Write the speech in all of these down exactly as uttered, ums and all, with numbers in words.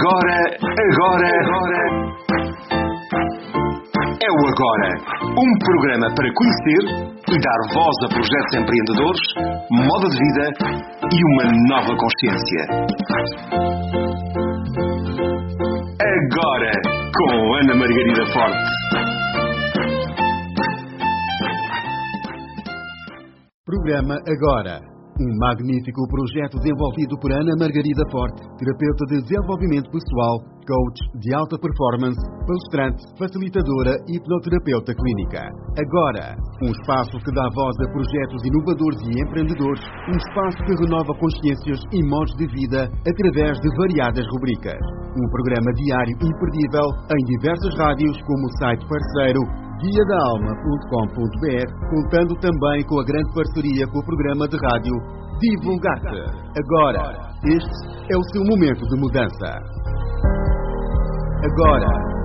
Agora, agora, agora. É o Agora, um programa para conhecer e dar voz a projetos empreendedores, modo de vida e uma nova consciência. Agora, com Ana Margarida Forte. Programa Agora, um magnífico projeto desenvolvido por Ana Margarida Forte, terapeuta de desenvolvimento pessoal, coach de alta performance, palestrante, facilitadora e hipnoterapeuta clínica. Agora, um espaço que dá voz a projetos inovadores e empreendedores, um espaço que renova consciências e modos de vida através de variadas rubricas. Um programa diário imperdível em diversas rádios como o site parceiro guia da alma ponto com ponto b r, contando também com a grande parceria com o programa de rádio Divulgar-te. Agora, este é o seu momento de mudança. Agora.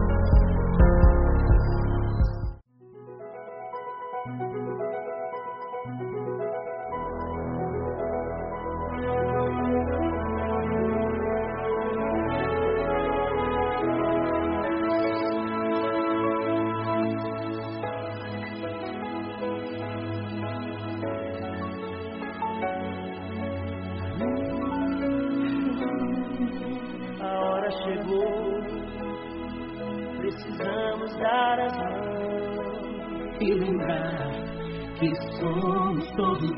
Precisamos dar as mãos e lembrar que somos todos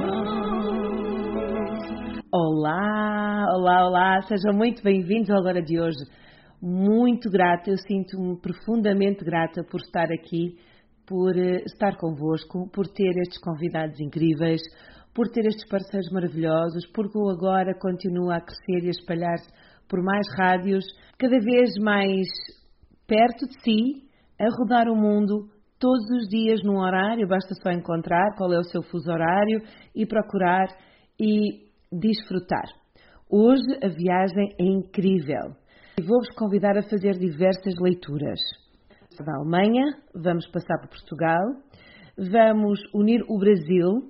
irmãos. Olá, olá, olá, sejam muito bem-vindos ao Agora de hoje. Muito grata, eu sinto-me profundamente grata por estar aqui, por estar convosco, por ter estes convidados incríveis, por ter estes parceiros maravilhosos, porque o Agora continua a crescer e a espalhar-se por mais rádios, cada vez mais perto de si, a rodar o mundo todos os dias num horário, basta só encontrar qual é o seu fuso horário e procurar e desfrutar. Hoje a viagem é incrível e vou-vos convidar a fazer diversas leituras. Da Alemanha, vamos passar por Portugal, vamos unir o Brasil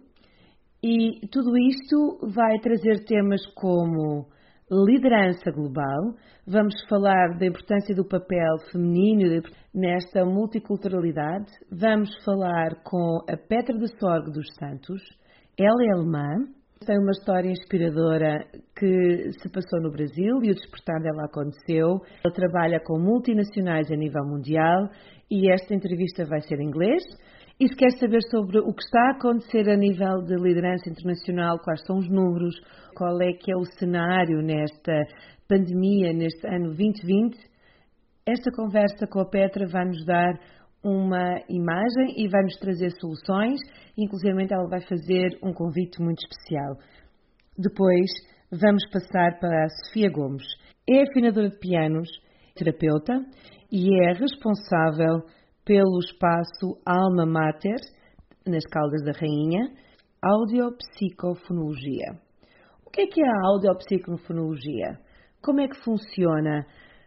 e tudo isto vai trazer temas como liderança global, vamos falar da importância do papel feminino nesta multiculturalidade, vamos falar com a Petra de Sorgo dos Santos, ela é alemã, tem uma história inspiradora que se passou no Brasil e o despertar dela aconteceu. Ela trabalha com multinacionais a nível mundial e esta entrevista vai ser em inglês. E se quer saber sobre o que está a acontecer a nível de liderança internacional, quais são os números, qual é que é o cenário nesta pandemia, neste ano vinte vinte, esta conversa com a Petra vai-nos dar uma imagem e vai-nos trazer soluções, inclusive ela vai fazer um convite muito especial. Depois vamos passar para a Sofia Gomes. É afinadora de pianos, terapeuta e é responsável pelo espaço Alma Mater, nas Caldas da Rainha, audiopsicofonologia. O que é que é a audiopsicofonologia? Como é que funciona?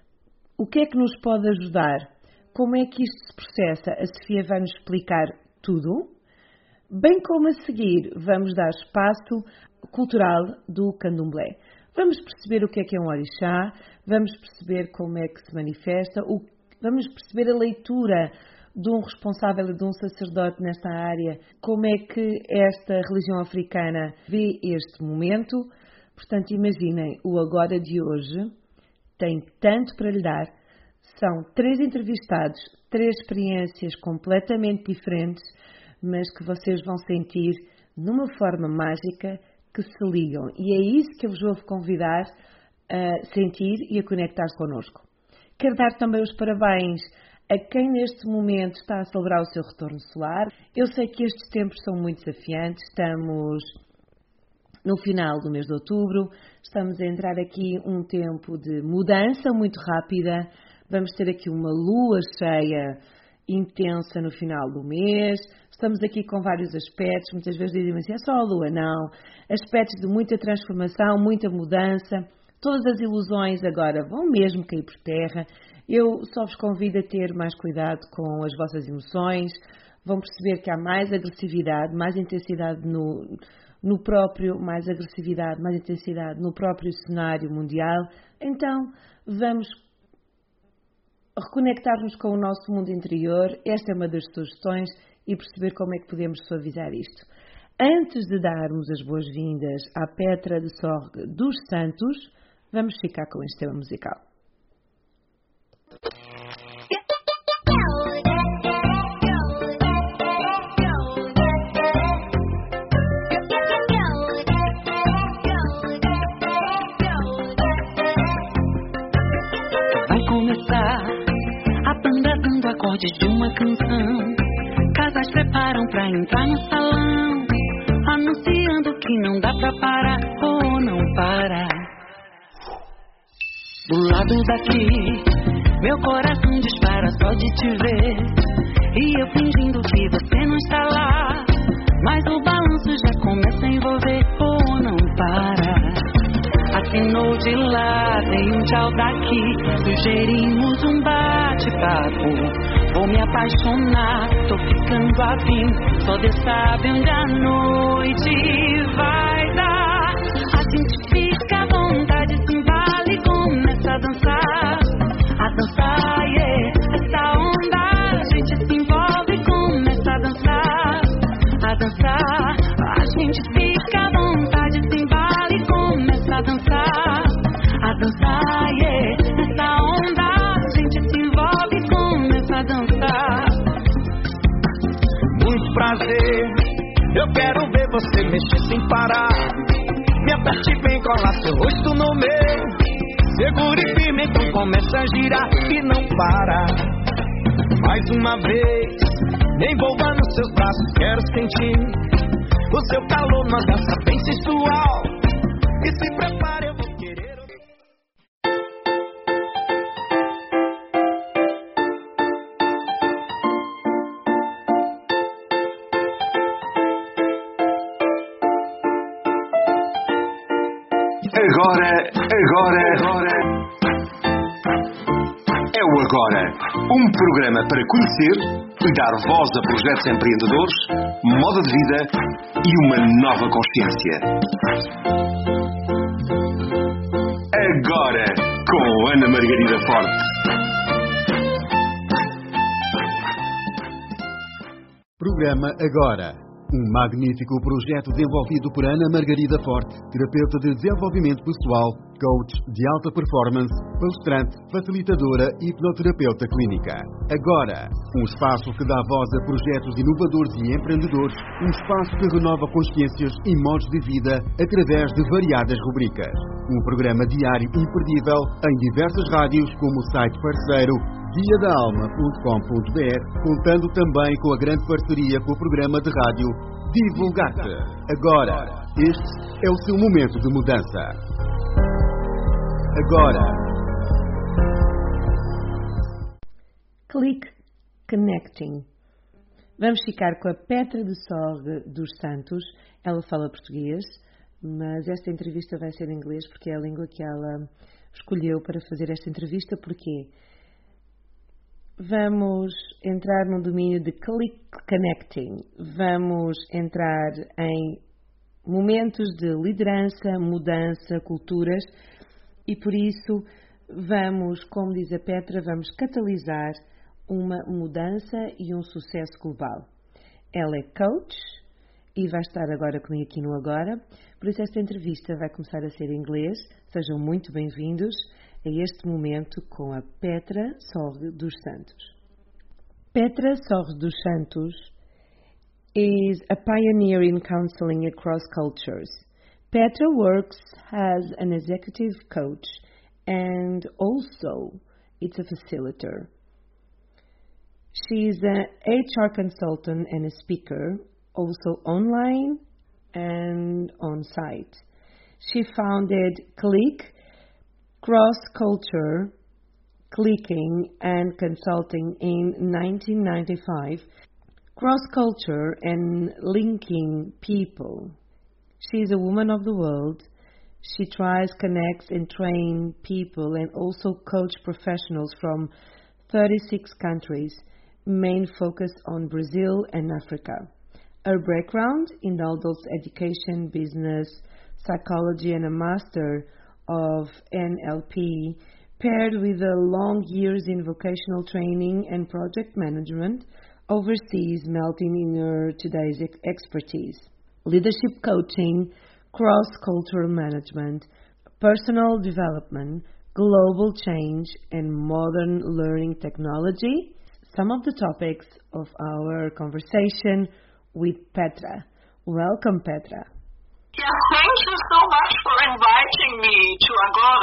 O que é que nos pode ajudar? Como é que isto se processa? A Sofia vai nos explicar tudo. Bem como a seguir, vamos dar espaço cultural do candomblé. Vamos perceber o que é que é um orixá, vamos perceber como é que se manifesta, o vamos perceber a leitura de um responsável e de um sacerdote nesta área, como é que esta religião africana vê este momento. Portanto, imaginem, o Agora de hoje tem tanto para lhe dar. São três entrevistados, três experiências completamente diferentes, mas que vocês vão sentir numa forma mágica que se ligam. E é isso que eu vos vou convidar a sentir e a conectar-se connosco. Quero dar também os parabéns a quem neste momento está a celebrar o seu retorno solar. Eu sei que estes tempos são muito desafiantes, estamos no final do mês de outubro, estamos a entrar aqui um tempo de mudança muito rápida, vamos ter aqui uma lua cheia intensa no final do mês, estamos aqui com vários aspectos, muitas vezes dizem assim, é só a lua, não, aspectos de muita transformação, muita mudança. Todas as ilusões agora vão mesmo cair por terra. Eu só vos convido a ter mais cuidado com as vossas emoções. Vão perceber que há mais agressividade, mais intensidade no, no próprio, mais agressividade, mais intensidade no próprio cenário mundial. Então, vamos reconectar-nos com o nosso mundo interior. Esta é uma das sugestões e perceber como é que podemos suavizar isto. Antes de darmos as boas-vindas à Petra de Sorge dos Santos, vamos ficar com este tema musical. Vai começar a banda dando acordes de uma canção. Casais preparam pra entrar no salão, anunciando que não dá pra parar ou não parar. Do lado daqui, meu coração dispara só de te ver, e eu fingindo que você não está lá, mas o balanço já começa a envolver ou não para. Assinou de lá, dei um tchau daqui, sugerimos um bate-papo. Vou me apaixonar, tô ficando afim, só Deus sabe onde a noite vai dar. A gente fica à vontade, se embala e começa a dançar. A dançar, yeah, essa onda. A gente se envolve e começa a dançar. A dançar, a gente fica à vontade, se embala e começa a dançar. A dançar, yeah, essa onda. A gente se envolve e começa a dançar. Muito prazer, eu quero ver você mexer sem parar. Me aperte bem, colar seu rosto no meu. Segure firme, então começa a girar e não para. Mais uma vez, me envolva nos seus braços, quero sentir o seu calor, numa dança bem sensual. E se prepare, eu vou querer. Agora, agora, agora. É o Agora, um programa para conhecer e dar voz a projetos empreendedores, moda de vida e uma nova consciência. Agora, com Ana Margarida Forte. Programa Agora. Um magnífico projeto desenvolvido por Ana Margarida Forte, terapeuta de desenvolvimento pessoal, coach de alta performance, palestrante, facilitadora e hipnoterapeuta clínica. Agora, um espaço que dá voz a projetos inovadores e empreendedores, um espaço que renova consciências e modos de vida através de variadas rubricas. Um programa diário imperdível em diversas rádios como o site parceiro guia da alma ponto com ponto b r, contando também com a grande parceria com o programa de rádio Divulgar-te. Agora, este é o seu momento de mudança. Agora. Click Connecting. Vamos ficar com a Petra de Sorge dos Santos. Ela fala português, mas esta entrevista vai ser em inglês porque é a língua que ela escolheu para fazer esta entrevista. Porquê? Vamos entrar no domínio de Click Connecting. Vamos entrar em momentos de liderança, mudança, culturas e por isso vamos, como diz a Petra, vamos catalisar uma mudança e um sucesso global. Ela é coach e vai estar agora comigo aqui no Agora, por isso esta entrevista vai começar a ser em inglês. Sejam muito bem-vindos a este momento com a Petra Sorge dos Santos. Petra Sorge dos Santos is a pioneer in counseling across cultures. Petra works as an executive coach and also it's a facilitator. She is an H R consultant and a speaker, also online and on site. She founded Click, Cross-Culture Clicking and Consulting in nineteen ninety-five. Cross-culture and linking people. She is a woman of the world. She tries, connects and trains people and also coach professionals from thirty-six countries, main focus on Brazil and Africa. Her background in adult education, business, psychology and a master of N L P paired with a long years in vocational training and project management, overseas melting in her today's expertise. Leadership coaching, cross-cultural management, personal development, global change, and modern learning technology. Some of the topics of our conversation with Petra. Welcome, Petra. Yeah, thank you so much for inviting me to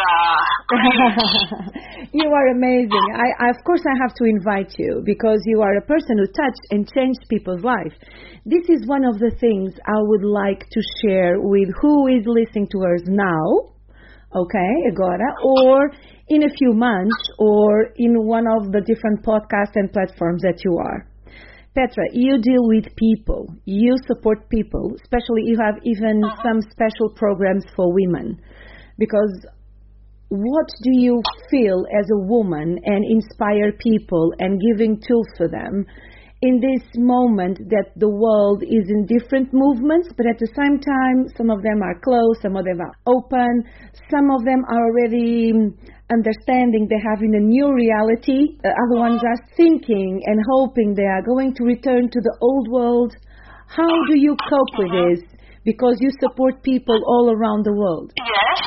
Agora. You are amazing. I, of course, I have to invite you because you are a person who touched and changed people's lives. This is one of the things I would like to share with who is listening to us now, okay, Agora, or in a few months, or in one of the different podcasts and platforms that you are. Petra, you deal with people. You support people, especially you have even some special programs for women. Because what do you feel as a woman and inspire people and giving tools for them in this moment that the world is in different movements, but at the same time, some of them are closed, some of them are open, some of them are already understanding they're having a new reality, uh, other ones are thinking and hoping they are going to return to the old world. How do you cope with this? Because you support people all around the world. Yes.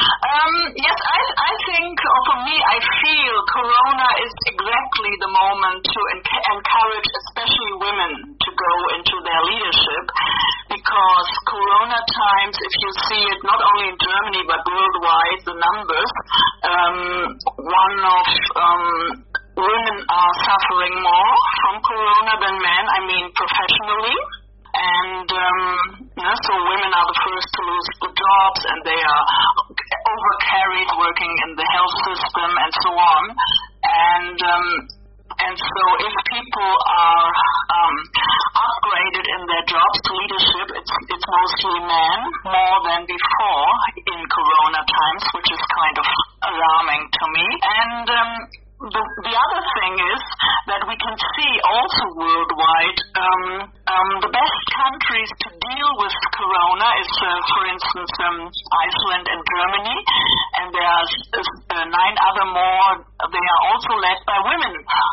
Um, yes, I, I think, or for me, I feel Corona is exactly the moment to enc- encourage especially women to go into their leadership, because Corona times, if you see it not only in Germany but worldwide, the numbers, um, one of um, women are suffering more from Corona than men, I mean professionally. And um, you know, so women are the first to lose the jobs, and they are overcarried working in the health system and so on. And um, and so if people are um, upgraded in their jobs to leadership, it's it's mostly men more than before in Corona times, which is kind of alarming to me. And um, The, the other thing is that we can see also worldwide um, um, the best countries to deal with Corona is, uh, for instance, um, Iceland and Germany, and there are uh, nine other more. They are also led by women.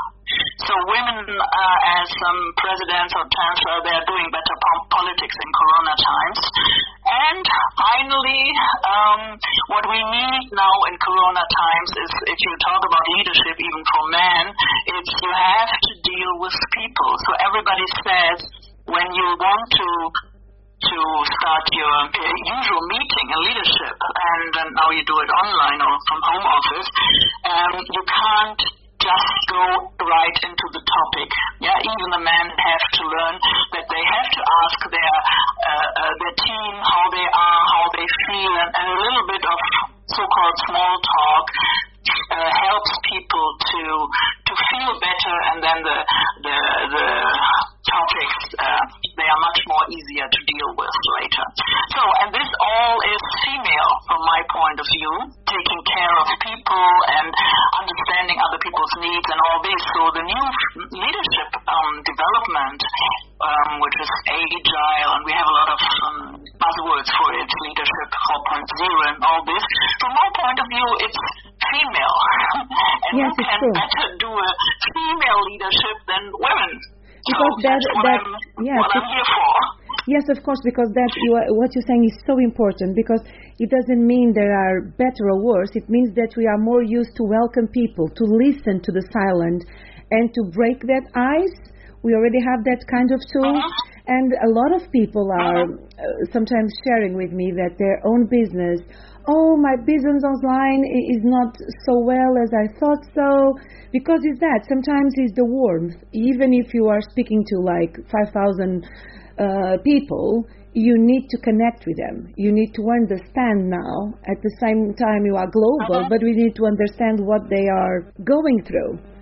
So women uh, as um, presidents or chancellor, they are doing better po- politics in Corona times. And finally, um, what we need now in Corona times is, if you talk about leadership, even for men, it's you have to deal with people. So everybody says when you want to to start your uh, usual meeting in leadership, and uh, now you do it online or from home office, um, you can't just go right into the topic. Yeah, even the men have to learn that they have to ask their uh, uh, their team how they are, how they feel, and, and a little bit of so-called small talk uh, helps people to to feel better, and then the the the topics uh, they are much more easier to deal with later. So, and this all is female from my point of view, taking care of people and understanding other people's needs and all this. So the new leadership um, development, um, which is agile, and we have a lot of um, buzzwords for it, leadership four point oh and all this. From my point of view, it's female. And yes, you can true. better do a female leadership than women. Because so that, that's what, that, I'm, yes, what I'm here for. Yes, of course, because that you are, what you're saying is so important, because it doesn't mean there are better or worse. It means that we are more used to welcome people, to listen to the silent, and to break that ice. We already have that kind of tool. Uh-huh. And a lot of people are uh-huh. uh, sometimes sharing with me that their own business, oh, my business online is not so well as I thought so. Because it's that. Sometimes it's the warmth. Even if you are speaking to like five thousand uh, people, you need to connect with them. You need to understand now. At the same time, you are global, uh-huh. but we need to understand what they are going through.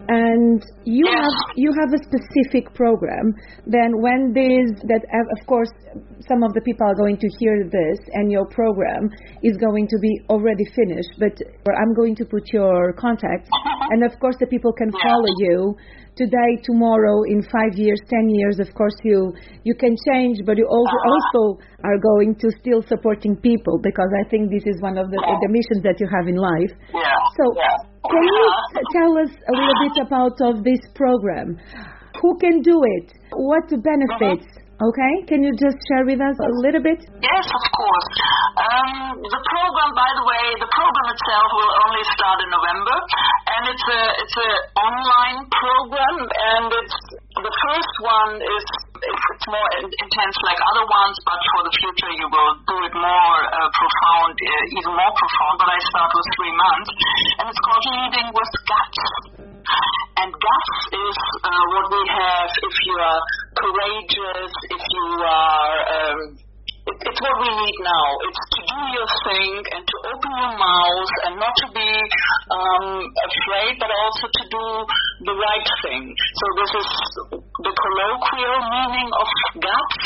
and you yes. have you have a specific program. Then when this that of course some of the people are going to hear this, and your program is going to be already finished, but I'm going to put your contact, and of course the people can follow you today, tomorrow, in five years, ten years. Of course you you can change, but you also also are going to still supporting people, because I think this is one of the, the missions that you have in life. Yeah. So can you t- tell us a little bit about of this program? Who can do it? What benefits? Okay, can you just share with us a little bit? Yes, of course. Um, the program, by the way, the program itself will only start in November, and it's a it's a online program, and it's the first one is it's more intense like other ones, but for the future you will do it more uh, profound, uh, even more profound. But I start with three months, and it's called Leading with Guts. And guts is uh, what we have if you are courageous, if you are, um, it, it's what we need now. It's to do your thing and to open your mouth and not to be um, afraid, but also to do the right thing. So this is the colloquial meaning of guts.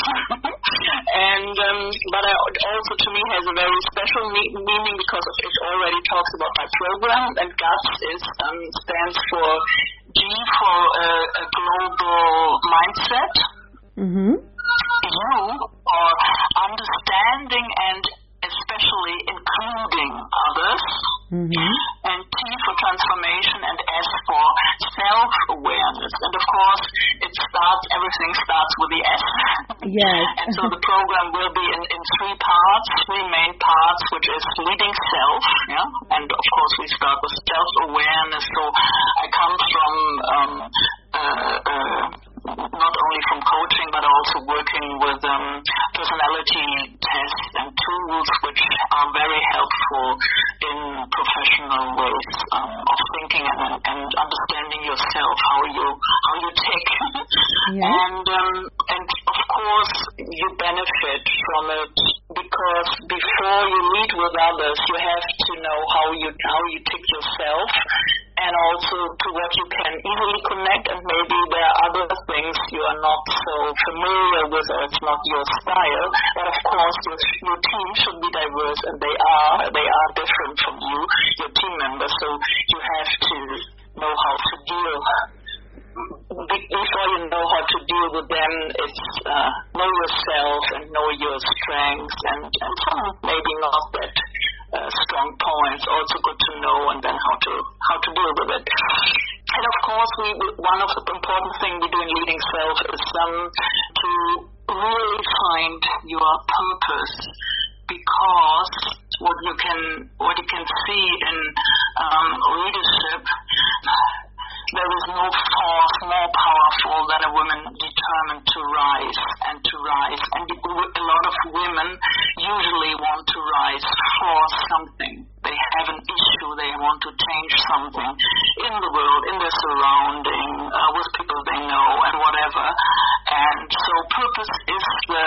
and um, but I, also to me has a very special me- meaning because it already talks about my program, and guts is um, stands for G for a, a global mindset. Mm-hmm. U for understanding and especially including others. Mm-hmm. And T for transformation, and S for self-awareness. And of course, it starts, everything starts with the S. Yes. And so the program will be in, in three parts, three main parts, which is leading self, yeah. And of course, we start with self-awareness. So I come from um, uh, uh, not only from coaching, but also working with um, personality tests and tools, which are very helpful in professional ways um, of thinking and, and understanding yourself, how you how you tick. Yeah. And um, and of course you benefit from it, because before you meet with others, you have to know how you how you tick yourself, and also to what you can easily connect, and maybe there are other things you are not so familiar with, or it's not your style. But of course, your, your team should be diverse, and they are. They are different from you, your team members. So you have to know how to deal. Before you know how to deal with them, it's uh, know yourself and know your strengths, and, and some maybe not that uh, strong points. Also good to know, and then how to how to deal with it. And of course, we one of the important things we do in Leading Self is um, to really find your purpose, because what you can what you can see in um, leadership, there is no force more powerful than a woman determined to rise and to rise. And a lot of women usually want to rise for something. They have an issue. They want to change something in the world, in their surrounding, uh, with people they know, and whatever. And so purpose is the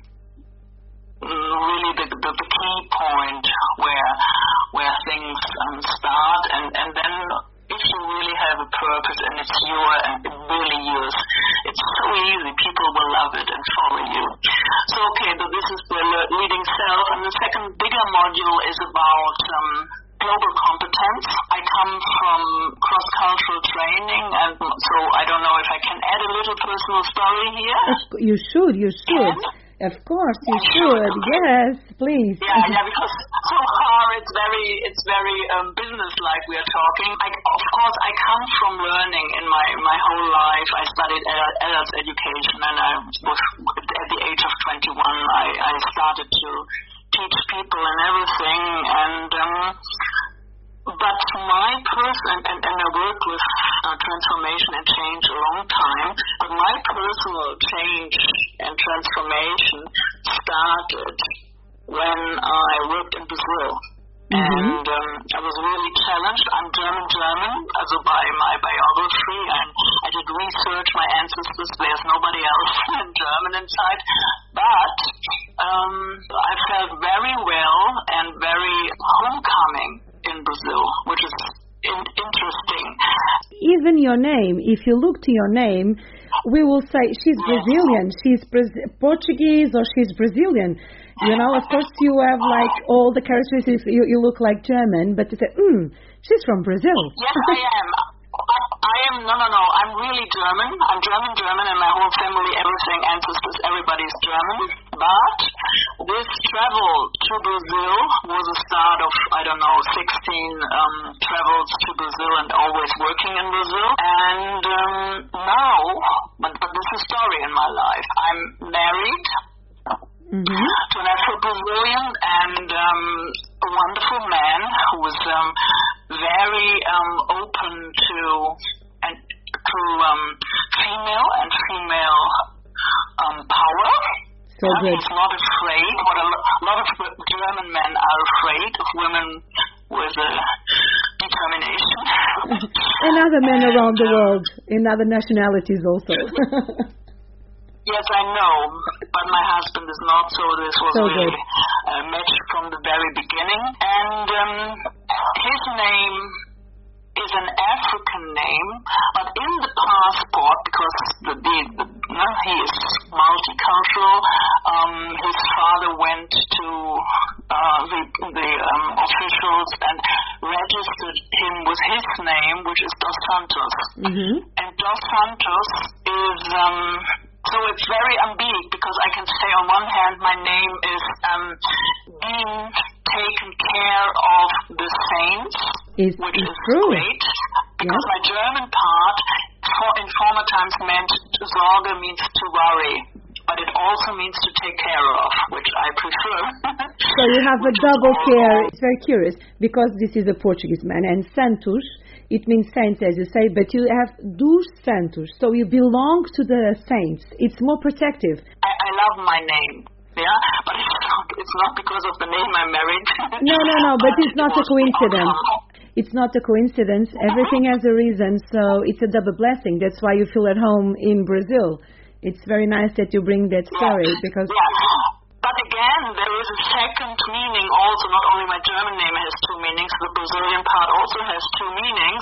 really the, the, the key point where where things um, start, and, and then if you really have a purpose and it's your and it really yours, it's so easy. People will love it and follow you. So okay, so this is the Leading Self, and the second bigger module is about um, global competence. I come from cross-cultural training, and so I don't know if I can add a little personal story here. You should, you should. Yeah. Of course, you should. Yes, please. Yeah, yeah. Because so far it's very, it's very um, business-like we are talking. I, of course, I come from learning in my my whole life. I studied adult education, and I was at the age of twenty-one. I, I started to teach people and everything, and. Um, But my person, and, and I worked with uh, transformation and change a long time, but my personal change and transformation started when I worked in Brazil. Mm-hmm. And um, I was really challenged. I'm German-German, also by my biography, and I did research, my ancestors, there's nobody else German inside. But um, I felt very well and very homecoming in Brazil, which is in, interesting. Even your name, if you look to your name, we will say she's Brazilian, she's Bra- Portuguese, or she's Brazilian. You know, of course, you have like all the characteristics. You, you look like German, but you say, hmm, she's from Brazil. Yes, I am. I am, no, no, no, I'm really German. I'm German, German, and my whole family, everything, ancestors, everybody's German. But this travel to Brazil was a start of, I don't know, sixteen um, travels to Brazil and always working in Brazil. And um, now, but, but this is a story in my life. I'm married mm-hmm. to an Afro-Brazilian and um, a wonderful man who was um, very um, open to and to um, female and female um, power. So good. He's not afraid. What a, lo- a lot of German men are afraid of women with uh, determination. And other men around the world, in other nationalities also. Yes, I know, but my husband is not, so this was so really good. a match from the very beginning. And um, his name is an African name, but in the passport, because the, the, the no, he is multicultural, um, his father went to uh, the, the um, officials and registered him with his name, which is Dos Santos. Mm-hmm. And Dos Santos is... Um, So it's very ambiguous because I can say on one hand my name is um, being taken care of the saints, it's, which it's is true. great because yeah. my German part for, in former times meant Sorge means to worry, but it also means to take care of, which I prefer. So you have a double care. It's very curious because this is a Portuguese man, and Santos, it means saints, as you say, but you have dos santos, so you belong to the saints. It's more protective. I, I love my name, yeah, but it's not, it's not because of the name I married. No, no, no, but it's not a coincidence. It's not a coincidence. Everything has a reason, so it's a double blessing. That's why you feel at home in Brazil. It's very nice that you bring that story, because... Yeah. But again, there is a second meaning also. Not only my German name has two meanings, the Brazilian part also has two meanings,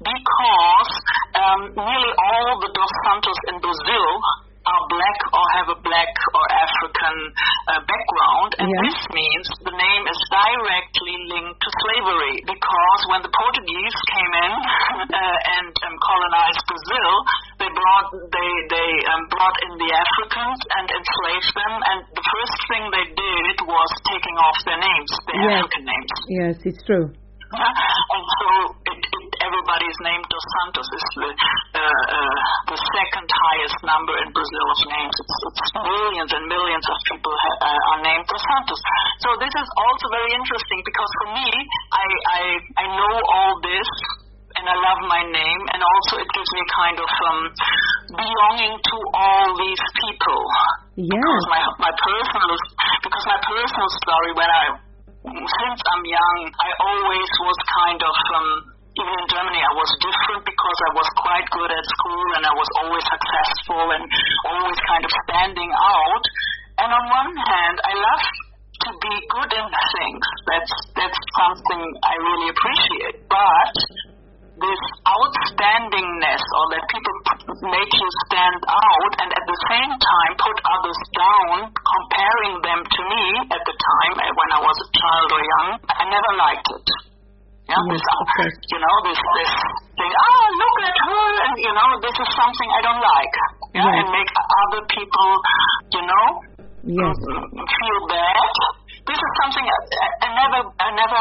because um, nearly all the Dos Santos in Brazil are black or have a black or African uh, background, and yeah. this means the name is directly linked to slavery, because when the Portuguese came in uh, and um, colonized Brazil, they brought they they um, brought in the Africans and enslaved them, and the first thing they did was taking off their names, their yes. African names. Yes, it's true. Yeah? And so it, it, everybody's name Dos Santos is the, uh, uh, the second highest number in Brazil of names. It's, it's millions and millions of people ha- uh, are named Dos Santos. So this is also very interesting because for me, I, I, I know all this and I love my name, and also it gives me kind of um, belonging to all these people. Yeah. Because my, my personal, because my personal story when I since I'm young, I always was kind of, um, even in Germany, I was different because I was quite good at school and I was always successful and always kind of standing out. And on one hand, I love to be good in things. That's, that's something I really appreciate. But this outstandingness, or that people make you stand out and at the same time put others down, comparing them to me at the time when I was a child or young, I never liked it. Yeah, yes, this, you know, this this thing, ah, look at her, and you know, this is something I don't like. Yeah, yes. And make other people, you know, yes. feel bad. This is something I, I never, I never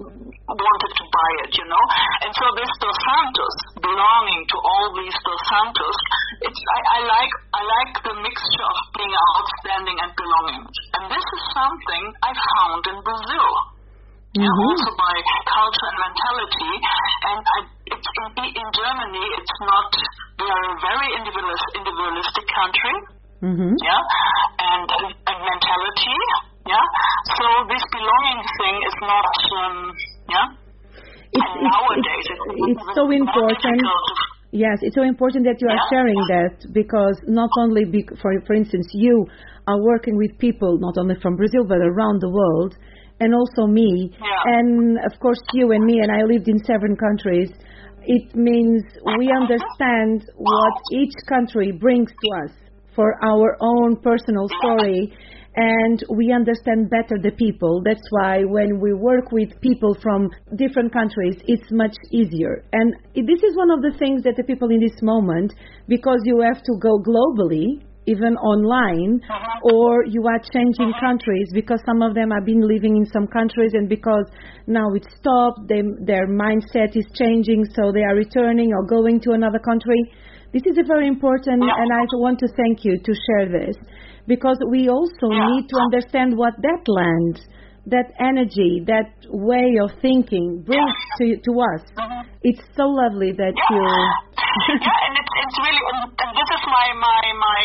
wanted to buy it, you know. And so this Dos Santos, belonging to all these Dos Santos, it's I, I like, I like the mixture of being outstanding and belonging. And this is something I found in Brazil. Mm-hmm. Yeah, also by culture and mentality, and I, it's in, in Germany, it's not. We are a very individualist, individualistic country. Mm-hmm. Yeah, and, and mentality. Yeah, so this belonging thing is not. Um, yeah, it's, and it's, nowadays it's, it's, it's so important. Yes, it's so important that you are yeah. sharing that, because not only be, for for instance, you are working with people not only from Brazil but around the world. and also me, yeah. and of course you and me, and I lived in seven countries. It means we understand what each country brings to us for our own personal story, and we understand better the people. That's why when we work with people from different countries, it's much easier. And this is one of the things that the people in this moment, because you have to go globally, even online, or you are changing countries because some of them have been living in some countries, and because now it's stopped, they, their mindset is changing, so they are returning or going to another country. This is a very important, and I want to thank you to share this, because we also need to understand what that land, that energy, that way of thinking brings to to us. It's so lovely that yeah. you... yeah, and it's, it's really, and this is my, my, my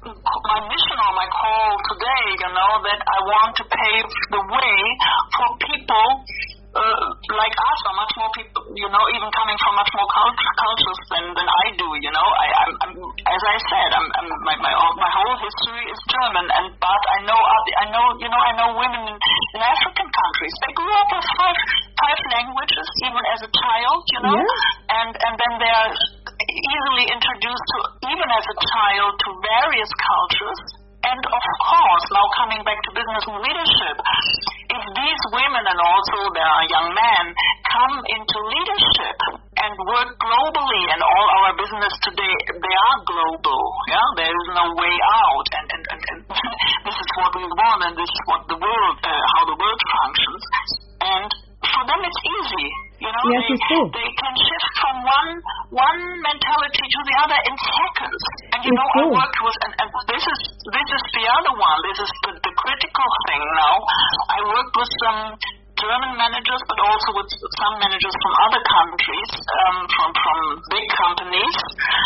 my mission or my call today, you know, that I want to pave the way for people uh, like us, or much more people, you know, even coming from much more cult- cultures than, than I do, you know. I, I'm, I'm, as I said, I'm, I'm, my, my, my whole history is German, and but I know, I know, you know, I know women in, in African countries. They grew up with five, five languages, even as a child, you know, yeah. and, and then they are easily introduced to, even as a child, to various cultures. And of course, now coming back to business and leadership, if these women and also their young men come into leadership and work globally, and all our business today, they are global, yeah, there is no way out, and, and, and, and this is what we want, and this is what the world, uh, how the world functions, and for them it's easy. You know, yes, they, they can shift from one one mentality to the other in seconds. And you it's know, true. I worked with, and, and this is this is the other one. This is the, the critical thing now. I worked with some German managers, but also with some managers from other countries, um, from from big companies,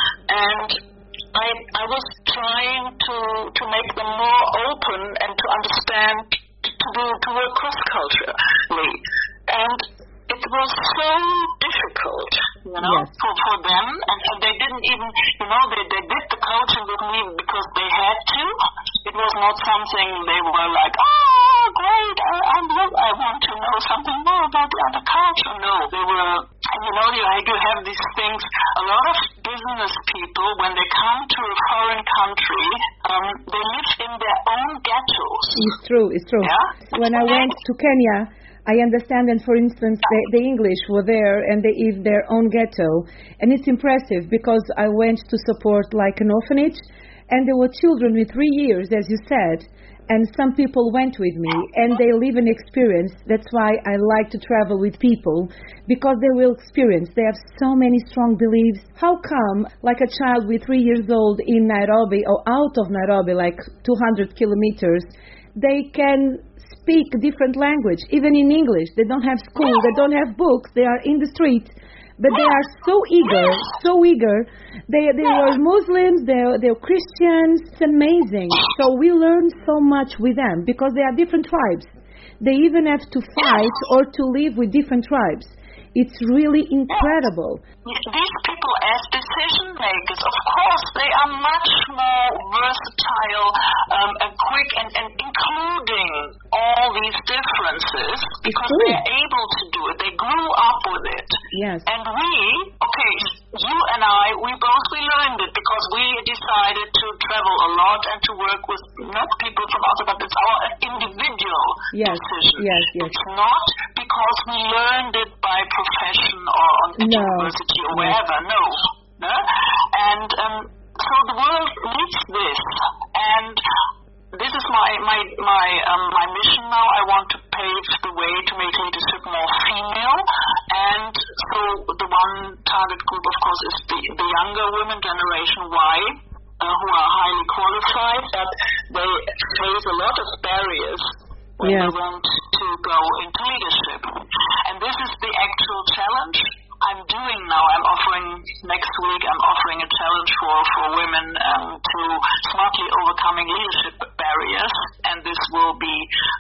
and I I was trying to to make them more open and to understand, to do to work cross culturally, and it was so difficult, you know, yes. for, for them, and, and they didn't even, you know, they, they did the coaching with me because they had to. It was not something they were like, oh, great, I, I, love, I want to know something more about the other culture. No, they were, you know, you, you have these things. A lot of business people, when they come to a foreign country, um, they live in their own ghettos. It's true, it's true. Yeah? When I went to Kenya, I understand, and for instance, the, the English were there and they have their own ghetto. And it's impressive because I went to support like an orphanage, and there were children with three years, as you said, and some people went with me and they live an experience. That's why I like to travel with people, because they will experience. They have so many strong beliefs. How come, like a child with three years old in Nairobi or out of Nairobi, like two hundred kilometers, they can speak different language, even in English. They don't have school, they don't have books, they are in the street, but they are so eager, so eager. They they were Muslims, they're, they're Christians. It's amazing. So we learn so much with them because they are different tribes. They even have to fight or to live with different tribes. It's really incredible. These people as decision makers, of course, they are much more versatile um, and quick and, and including all these differences because they're able to do it. They grew up with it. Yes. And we, okay, you and I, we both we learned it because we decided to travel a lot and to work with not people from outside, but it's our individual yes. decision. Yes, yes. It's not because we learned it by profession or on no. university or wherever. No. no? And um, so the world needs this. And this is my my my um, my mission now. I want to pave the way to make leadership more female, and so the one target group, of course, is the, the younger women, Generation Y, uh, who are highly qualified, but they face a lot of barriers when yes. they want to go into leadership, and this is the actual challenge I'm doing now. I'm offering, next week, I'm offering a challenge for, for women um, to smartly overcoming leadership barriers, and this will be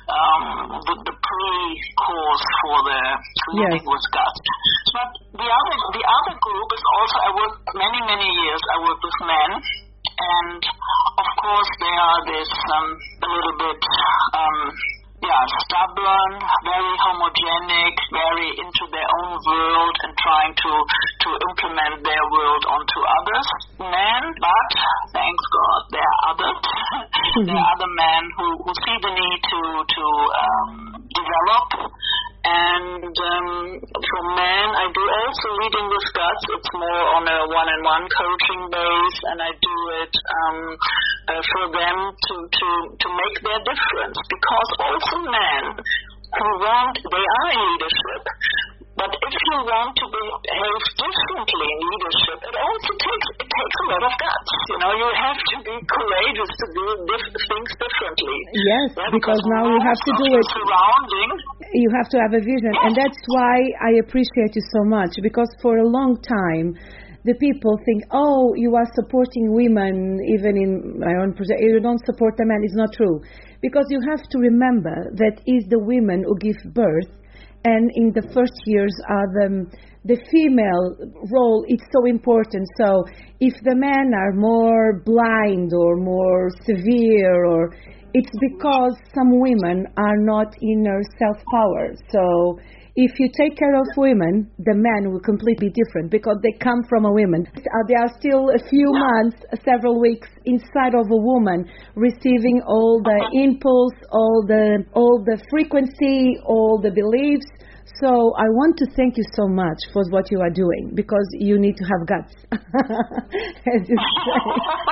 um, the, the pre-course for the Leading yes. with Gut. But the other, the other group is also, I work many, many years, I work with men, and of course they are this um, a little bit um, yeah, stubborn, very homogenic, very into their own world and trying to, to implement their world onto others. Men, but thanks God, there are others. Mm-hmm. There are other men who, who see the need to, to um, develop. And um, for men, I do also Leading with Guts. It's more on a one-on-one coaching base, and I do it um, uh, for them to, to, to make their difference. Because also men who want, they are in leadership, but if you want to behave differently in leadership, it also takes it takes a lot of guts. You know, you have to be courageous to do diff- things differently. Yes, yeah, because, because now you have to do it. Surrounding. You have to have a vision, yes. And that's why I appreciate you so much. Because for a long time, the people think, oh, you are supporting women, even in my own project. You don't support the men. It's not true, because you have to remember that it's the women who give birth. And in the first years, uh, the, the female role is so important. So if the men are more blind or more severe, or it's because some women are not in their self-power. So if you take care of women, the men will completely be different because they come from a woman. Uh, they are still a few months, several weeks inside of a woman, receiving all the impulse, all the all the frequency, all the beliefs. So I want to thank you so much for what you are doing, because you need to have guts, as you say,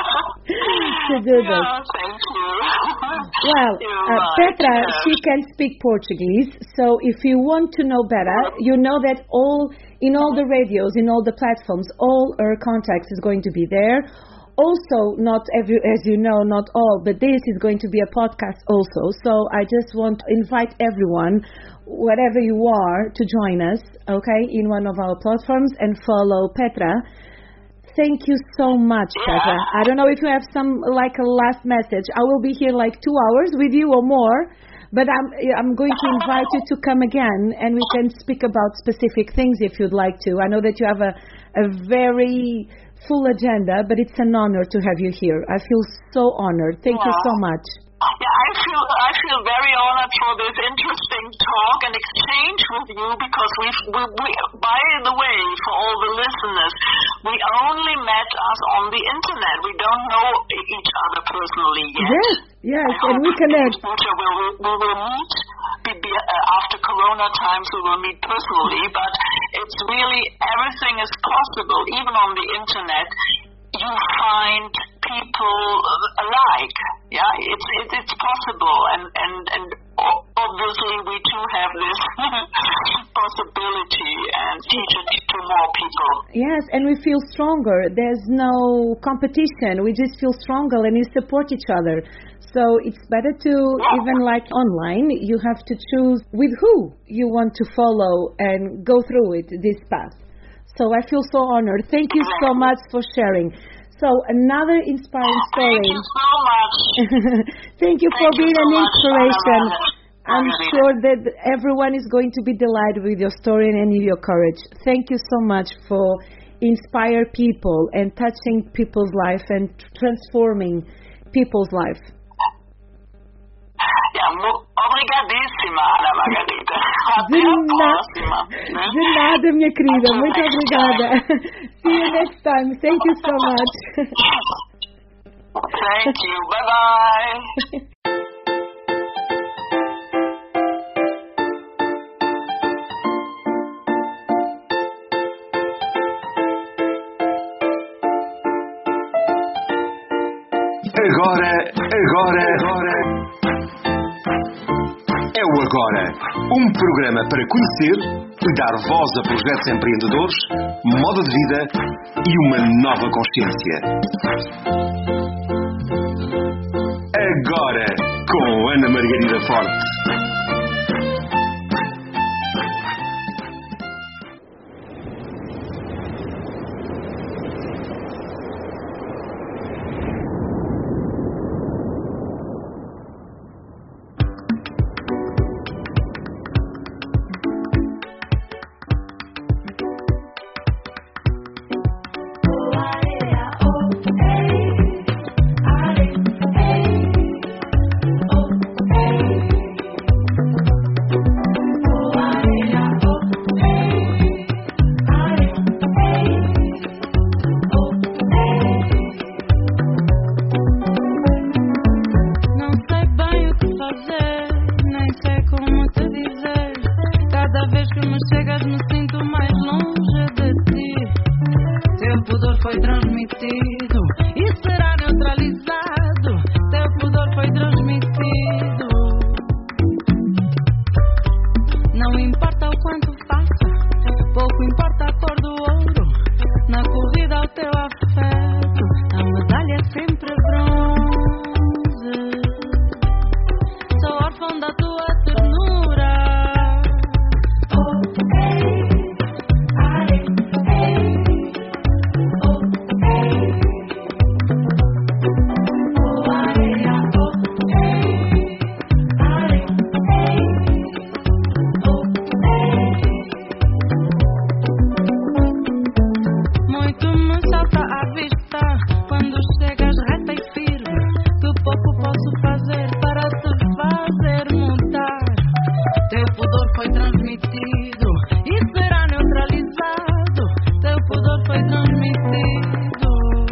to do this. Yeah, thank you. Well, uh, Petra, she can speak Portuguese, so if you want to know better, you know that all in all the radios, in all the platforms, all her contacts is going to be there. Also, not every, as you know, not all, but this is going to be a podcast also. So I just want to invite everyone, whatever you are, to join us, okay, in one of our platforms and follow Petra. Thank you so much, Petra. I don't know if you have some, like a last message. I will be here like two hours with you or more, but I'm I'm going to invite you to come again, and we can speak about specific things if you'd like to. I know that you have a, a very full agenda, but it's an honor to have you here. I feel so honored. Thank you so much. Yeah, I feel I feel very honored for this interesting talk and exchange with you, because we've, we, we, by the way, for all the listeners, we only met us on the internet. We don't know each other personally yet. Yes, yes, and we connect. In the future we will, we will meet. Be, uh, after Corona times, we will meet personally, but it's really, everything is possible. Even on the internet, you find people alike. Yeah, it's it's, it's possible, and, and, and obviously we too have this possibility and teach it to more people. Yes, and we feel stronger. There's no competition. We just feel stronger and we support each other. So it's better to, even like online, you have to choose with who you want to follow and go through it, this path. So I feel so honored. Thank you so much for sharing. So another inspiring story. Thank you so much. Thank you for Thank being you so an much, inspiration. Anna. I'm sure that everyone is going to be delighted with your story and your courage. Thank you so much for inspire people and touching people's life and transforming people's life. Obrigadíssima, Ana Margarida. De, na... De nada, minha querida. Muito obrigada. See you next time. Thank you so much. Thank you. Bye-bye. Agora, agora, agora... É o Agora, um programa para conhecer e dar voz a projetos empreendedores, modo de vida e uma nova consciência. Agora, com Ana Margarida Forte. sentido e será neutralizado. Teu pudor foi transmitido. Não importa o quanto faça, pouco importa a cor do ouro. Na corrida ao teu afeto, a medalha é sempre bronze. Sou órfão da tua ternura. Oh, ei, ai, ei. Oh, ei. Oh, areia, oh, ei. Ai, ei. Oh, ei. Muito me salta à vista quando chegas reta e firme. Que pouco posso fazer para te fazer mudar. Teu pudor foi transmitido e será neutralizado. Teu pudor foi transmitido.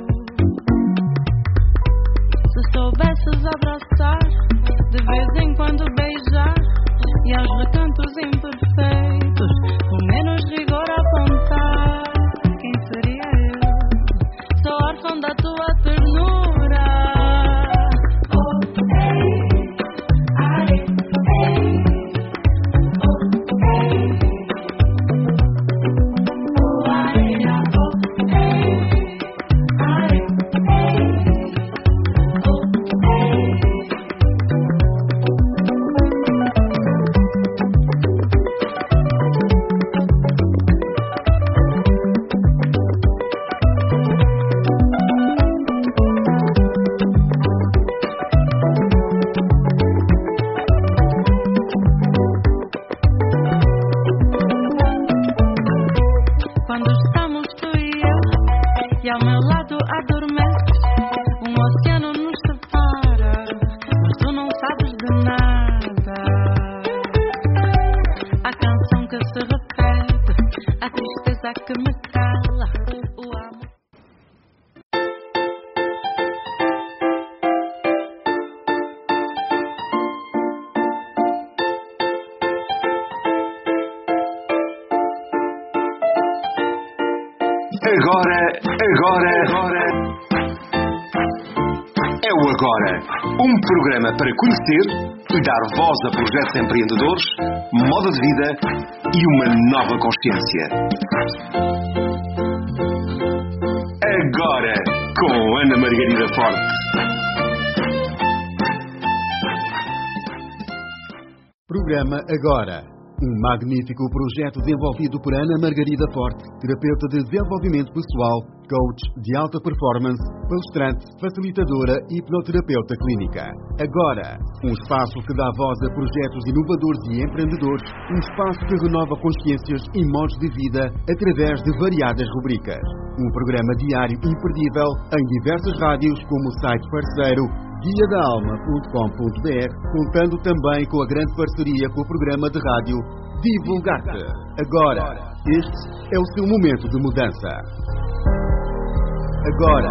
Se soubesses abraçar, de vez em quando beijar, e aos recantos imperfeitos, com menos rigor apontar, quem seria eu? Sou órfão da tua ternura. Oh, ei, ai, ei. Oh, ei. Oh, areia, oh, ei. Ai, ei. Oh, ei. Quando estamos tu e eu, e ao meu lado adormeces, um oceano nos separa, mas tu não sabes de nada. A canção que se repete, a tristeza que me cala, o amor. Agora, agora, agora. É o Agora. Um programa para conhecer e dar voz a projetos empreendedores, moda de vida e uma nova consciência. Agora, com Ana Margarida Forte. Programa Agora. Um magnífico projeto desenvolvido por Ana Margarida Forte, terapeuta de desenvolvimento pessoal, coach de alta performance, palestrante, facilitadora e hipnoterapeuta clínica. Agora, um espaço que dá voz a projetos inovadores e empreendedores, um espaço que renova consciências e modos de vida através de variadas rubricas. Um programa diário imperdível em diversas rádios como o site parceiro guia da alma ponto com ponto b r, contando também com a grande parceria com o programa de rádio Divulgar-te. Agora, este é o seu momento de mudança. Agora.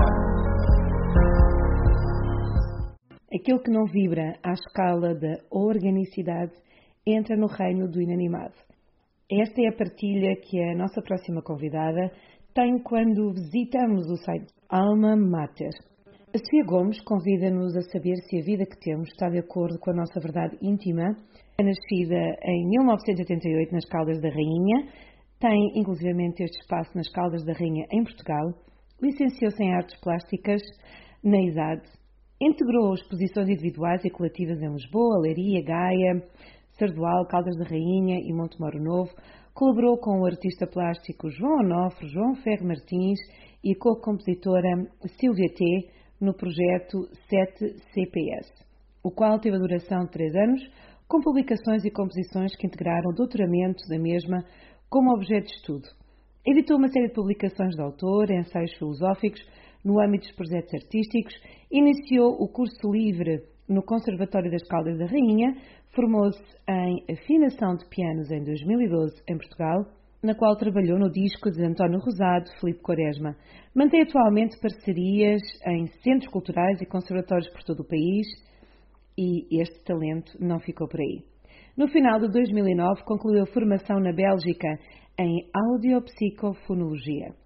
Aquilo que não vibra à escala da organicidade entra no reino do inanimado. Esta é a partilha que a nossa próxima convidada tem quando visitamos o site Alma Mater. A Sofia Gomes convida-nos a saber se a vida que temos está de acordo com a nossa verdade íntima. É nascida em mil novecentos e oitenta e oito nas Caldas da Rainha, tem inclusivamente este espaço nas Caldas da Rainha em Portugal, licenciou-se em Artes Plásticas na I S A D, integrou exposições individuais e coletivas em Lisboa, Leiria, Gaia, Sardual, Caldas da Rainha e Montemoro Novo, colaborou com o artista plástico João Onofre, João Ferro Martins e com a compositora Silvia T., no projeto sete C P S, o qual teve a duração de três anos, com publicações e composições que integraram o doutoramento da mesma como objeto de estudo. Editou uma série de publicações de autor, ensaios filosóficos no âmbito dos projetos artísticos, iniciou o curso livre no Conservatório das Caldas da Rainha, formou-se em afinação de pianos em dois mil e doze em Portugal, na qual trabalhou no disco de António Rosado, Filipe Quaresma. Mantém atualmente parcerias em centros culturais e conservatórios por todo o país e este talento não ficou por aí. No final de dois mil e nove concluiu a formação na Bélgica em audiopsicofonologia.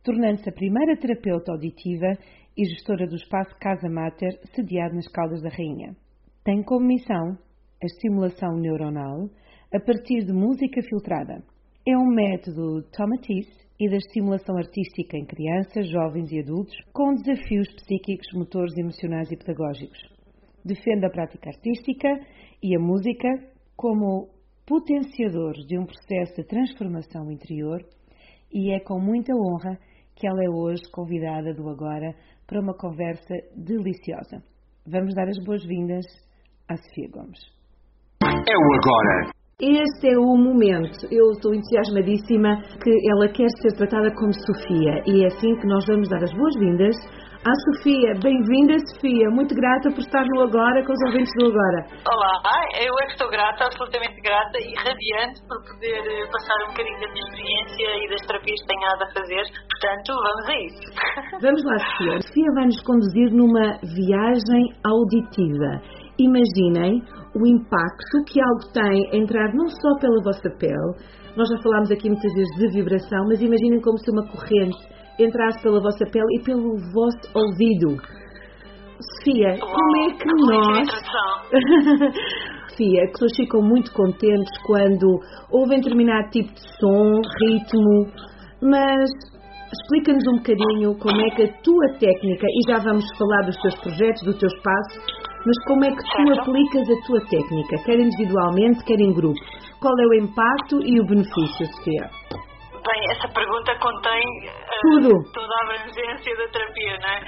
tornando-se a primeira terapeuta auditiva e gestora do espaço Casa Mater, sediado nas Caldas da Rainha. Tem como missão a estimulação neuronal a partir de música filtrada. É um método Tomatis e da estimulação artística em crianças, jovens e adultos, com desafios psíquicos, motores, emocionais e pedagógicos. Defende a prática artística e a música como potenciadores de um processo de transformação interior, e é com muita honra que ela é hoje convidada do Agora para uma conversa deliciosa. Vamos dar as boas-vindas à Sofia Gomes. É o Agora. Este é o momento. Eu estou entusiasmadíssima que ela quer ser tratada como Sofia, e é assim que nós vamos dar as boas-vindas à Sofia. Bem-vinda, Sofia. Muito grata por estar no Agora com os ouvintes do Agora. Olá, eu é que estou grata, absolutamente grata e radiante por poder passar um bocadinho da minha experiência e das terapias que tenho a fazer. Portanto, vamos a isso. Vamos lá, Sofia. A Sofia vai nos conduzir numa viagem auditiva. Imaginem o impacto que algo tem a entrar não só pela vossa pele, nós já falámos aqui muitas vezes de vibração, mas imaginem como se uma corrente entrasse pela vossa pele e pelo vosso ouvido. Sofia, Uau, como é que nós... Sofia, que pessoas ficam muito contentes quando ouvem determinado tipo de som, ritmo, mas explica-nos um bocadinho como é que a tua técnica, e já vamos falar dos teus projetos, do teu espaço, mas como é que tu aplicas a tua técnica, quer individualmente, quer em grupo? Qual é o impacto e o benefício, Sofia? Bem, essa pergunta contém uh, Tudo. toda a abrangência da terapia, não é?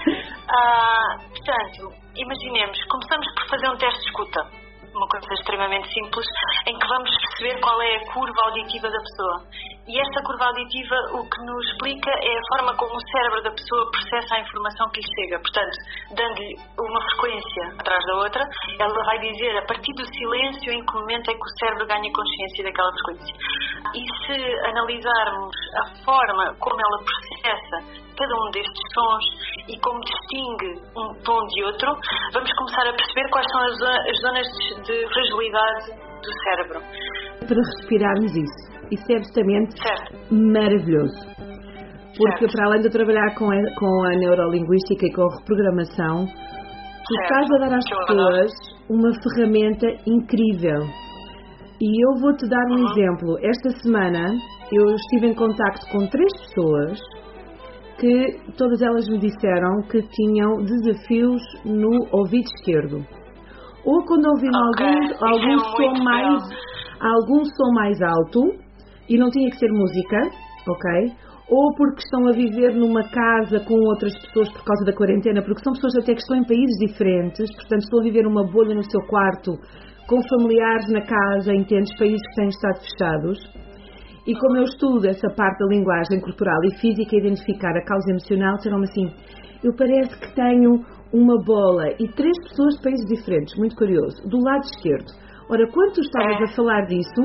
Uh, portanto, imaginemos, começamos por fazer um teste de escuta, uma coisa extremamente simples, em que vamos perceber qual é a curva auditiva da pessoa. E esta curva auditiva o que nos explica é a forma como o cérebro da pessoa processa a informação que lhe chega. Portanto, dando-lhe uma frequência atrás da outra, ela vai dizer a partir do silêncio em que momento é que o cérebro ganha consciência daquela frequência. E se analisarmos a forma como ela processa cada um destes sons e como distingue um tom de outro, vamos começar a perceber quais são as zonas de fragilidade do cérebro. Para respirarmos isso. Isso é absolutamente certo. Maravilhoso. Porque certo. para além de trabalhar com a, com a neurolinguística e com a reprogramação, tu certo. estás a dar às pessoas uma ferramenta incrível. E eu vou-te dar um uhum. exemplo. Esta semana eu estive em contacto com três pessoas que todas elas me disseram que tinham desafios no ouvido esquerdo. Ou quando ouviam okay. algum, algum, é som mais, algum som mais alto, e não tinha que ser música, ok? Ou porque estão a viver numa casa com outras pessoas por causa da quarentena, porque são pessoas até que estão em países diferentes, portanto estão a viver numa bolha no seu quarto, com familiares na casa, em tantos países que têm estado fechados. E como eu estudo essa parte da linguagem corporal e física, identificar a causa emocional, disseram-me assim, eu parece que tenho uma bola e três pessoas de países diferentes, muito curioso, do lado esquerdo. Ora, quando tu estavas a falar disso,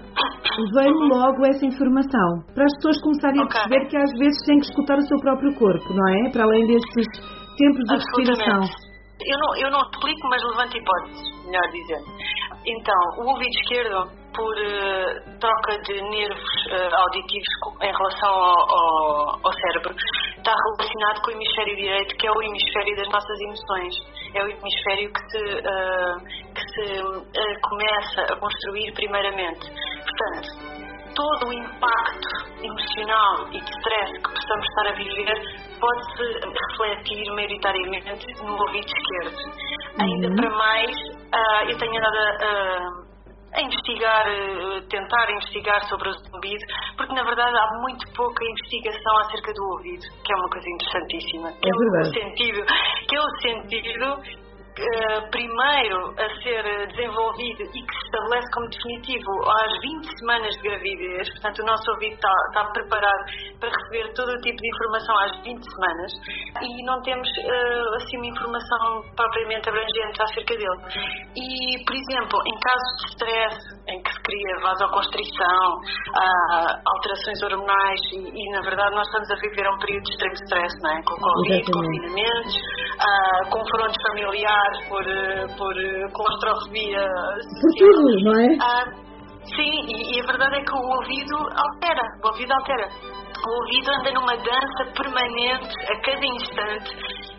veio logo essa informação, para as pessoas começarem okay. a perceber que às vezes têm que escutar o seu próprio corpo, não é? Para além destes tempos de respiração. Eu não, eu não explico, mas levanto hipóteses, melhor dizendo. Então, o ouvido esquerdo, por uh, troca de nervos uh, auditivos em relação ao, ao, ao cérebro, está relacionado com o hemisfério direito, que é o hemisfério das nossas emoções. É o hemisfério que se, uh, que se uh, começa a construir primeiramente. Portanto, todo o impacto emocional e de stress que possamos estar a viver pode-se refletir maioritariamente no ouvido esquerdo. Uhum. Ainda para mais, uh, eu tenho andado a... Uh, a investigar, tentar investigar sobre o ouvido, porque na verdade há muito pouca investigação acerca do ouvido, que é uma coisa interessantíssima. Que é, é o sentido, que é o sentido uh, primeiro a ser desenvolvido e que se estabelece como definitivo às vinte semanas de gravidez. Portanto, o nosso ouvido está, está preparado para receber todo o tipo de informação às vinte semanas e não temos uh, assim uma informação propriamente abrangente acerca dele. E, por exemplo, em casos de stress, em que se cria vasoconstrição, uh, alterações hormonais e, e, na verdade, nós estamos a viver um período de extremo stress, não é? Com Covid, confinamentos, uh, confrontos familiares por, por claustrofobia. Por tudo, não é? Uh, sim, e, e a verdade é que o ouvido altera, o ouvido altera. O ouvido anda numa dança permanente a cada instante,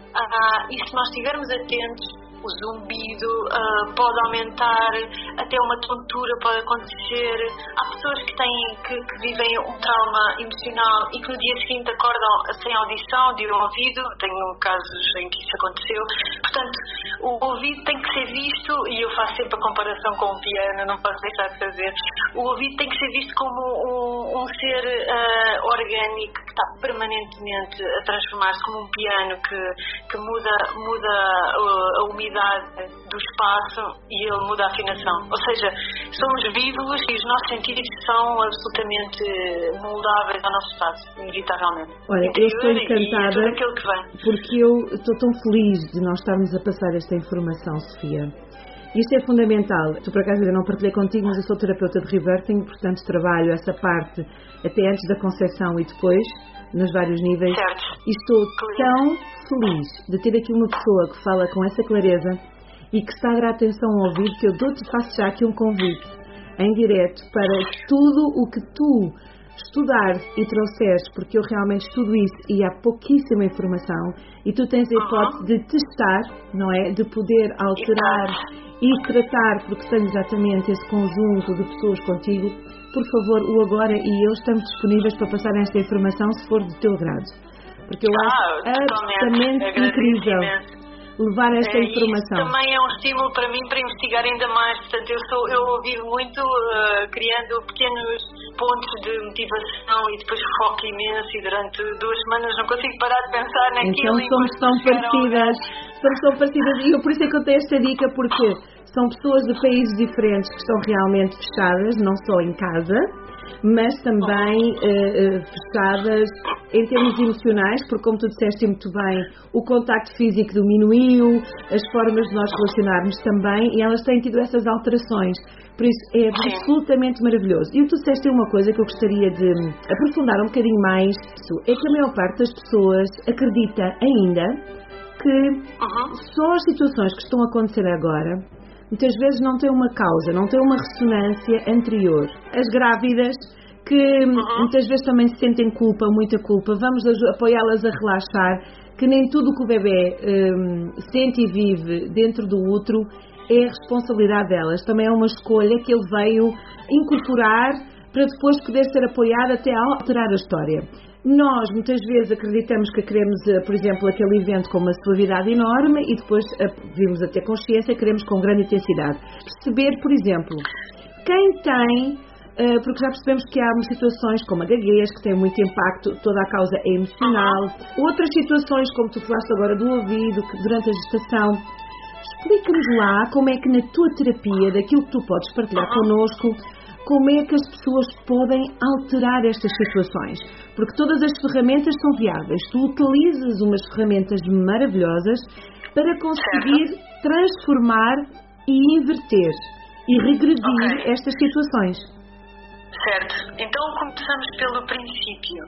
uh, e se nós estivermos atentos, o zumbido uh, pode aumentar, até uma tontura pode acontecer. Há pessoas que têm que, que vivem um trauma emocional e que no dia seguinte acordam sem audição de um ouvido. Tenho casos em que isso aconteceu. Portanto, o ouvido tem que ser visto, e eu faço sempre a comparação com o piano, não posso deixar de fazer. O ouvido tem que ser visto como um, um ser uh, orgânico que está permanentemente a transformar-se, como um piano que, que muda, muda uh, a umidade do espaço e ele muda a afinação. Ou seja, somos vivos e os nossos sentidos são absolutamente moldáveis ao nosso espaço, inevitavelmente. Olha, eu estou encantada porque eu estou tão feliz de nós estarmos a passar esta informação, Sofia. Isto é fundamental. Tu, por acaso, ainda não partilhei contigo, mas eu sou terapeuta de rebirthing, portanto trabalho essa parte até antes da concepção e depois, nos vários níveis. Certo. E estou tão feliz de ter aqui uma pessoa que fala com essa clareza e que está a dar atenção ao ouvido, que eu dou-te, faço já aqui um convite em direto para tudo o que tu estudares e trouxeres, porque eu realmente estudo isso e há pouquíssima informação, e tu tens a hipótese de testar, não é? De poder alterar e tratar, porque tens exatamente esse conjunto de pessoas contigo. Por favor, o Agora e eu estamos disponíveis para passar esta informação, se for do teu grado. Porque eu ah, acho absolutamente incrível levar esta é, informação. Isso também é um estímulo para mim para investigar ainda mais. Portanto, eu, sou, eu ouvi muito uh, criando pequenos pontos de motivação e depois foco imenso, e durante duas semanas não consigo parar de pensar naquilo. Então somos tão parecidas, somos tão parecidas, e eu por isso é que eu tenho esta dica, porque são pessoas de países diferentes que estão realmente fechadas, não só em casa, mas também uh, uh, fechadas em termos emocionais, porque, como tu disseste muito bem, o contacto físico diminuiu, as formas de nós relacionarmos também, e elas têm tido essas alterações. Por isso é absolutamente maravilhoso. E tu disseste uma coisa que eu gostaria de aprofundar um bocadinho mais, é que a maior parte das pessoas acredita ainda que só as situações que estão a acontecer agora muitas vezes não têm uma causa, não têm uma ressonância anterior. As grávidas, que uhum. muitas vezes também se sentem culpa, muita culpa, vamos apoiá-las a relaxar, que nem tudo que o bebê um, sente e vive dentro do útero é a responsabilidade delas. Também é uma escolha que ele veio incorporar para depois poder ser apoiado até a alterar a história. Nós, muitas vezes, acreditamos que queremos, por exemplo, aquele evento com uma suavidade enorme e depois vimos a ter consciência e queremos com grande intensidade. Perceber, por exemplo, quem tem, porque já percebemos que há situações como a gaguez, que tem muito impacto, toda a causa é emocional. Outras situações, como tu falaste agora do ouvido, que durante a gestação. Explica-nos lá como é que na tua terapia, daquilo que tu podes partilhar connosco, como é que as pessoas podem alterar estas situações. Porque todas as ferramentas são viáveis. Tu utilizas umas ferramentas maravilhosas para conseguir transformar e inverter e regredir okay. estas situações. Certo. Então começamos pelo princípio.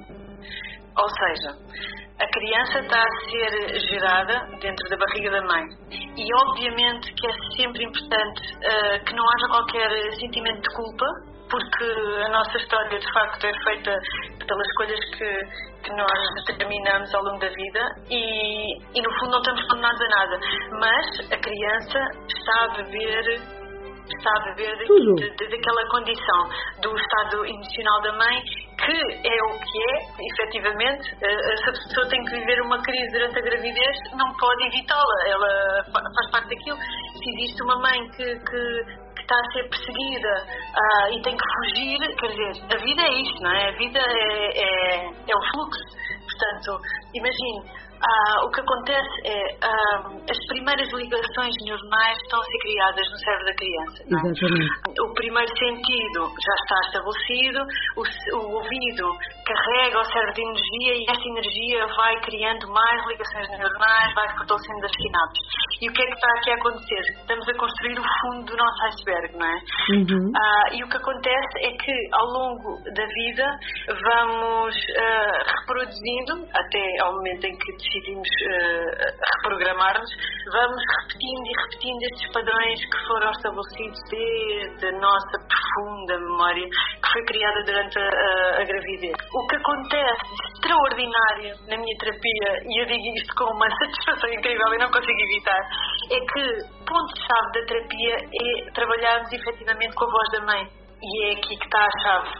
Ou seja, a criança está a ser gerada dentro da barriga da mãe. E obviamente que é sempre importante uh, que não haja qualquer sentimento de culpa, porque a nossa história de facto é feita pelas escolhas que, que nós determinamos ao longo da vida e, e no fundo não estamos condenados a nada. Mas a criança está a beber... está a beber de, de, de, daquela condição do estado emocional da mãe, que é o que é, efetivamente. Se a pessoa tem que viver uma crise durante a gravidez, não pode evitá-la, ela faz parte daquilo. Se existe uma mãe que, que, que está a ser perseguida uh, e tem que fugir, quer dizer, a vida é isto, não é? A vida é, é, é um fluxo. Portanto, imagine, Uh, o que acontece é uh, as primeiras ligações neuronais estão a ser criadas no cérebro da criança. Não é? Exatamente. O primeiro sentido já está estabelecido, o, o ouvido carrega o cérebro de energia e esta energia vai criando mais ligações neuronais, vai fortalecendo as sinapses. E o que é que está aqui a acontecer? Estamos a construir o fundo do nosso iceberg, não é? Uhum. Uh, e o que acontece é que ao longo da vida vamos uh, reproduzindo até ao momento em que decidimos uh, reprogramar-nos, vamos repetindo e repetindo estes padrões que foram estabelecidos desde a nossa profunda memória, que foi criada durante a, a gravidez. O que acontece de extraordinário na minha terapia, e eu digo isto com uma satisfação incrível e não consigo evitar, é que o ponto-chave da terapia é trabalharmos efetivamente com a voz da mãe. E é aqui que está a chave.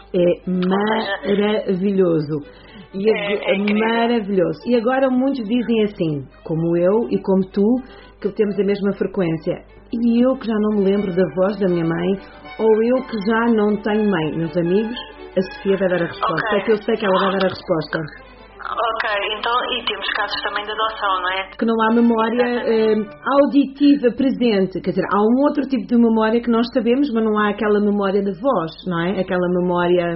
É maravilhoso. E é, é maravilhoso. E agora muitos dizem assim, como eu e como tu, que temos a mesma frequência. E eu que já não me lembro da voz da minha mãe, ou eu que já não tenho mãe. Meus amigos, a Sofia vai dar a resposta. Okay. É que eu sei que ela vai dar a resposta. Ok, então, e temos casos também de adoção, não é? Que não há memória eh, auditiva presente, quer dizer, há um outro tipo de memória que nós sabemos, mas não há aquela memória de voz, não é? Aquela memória...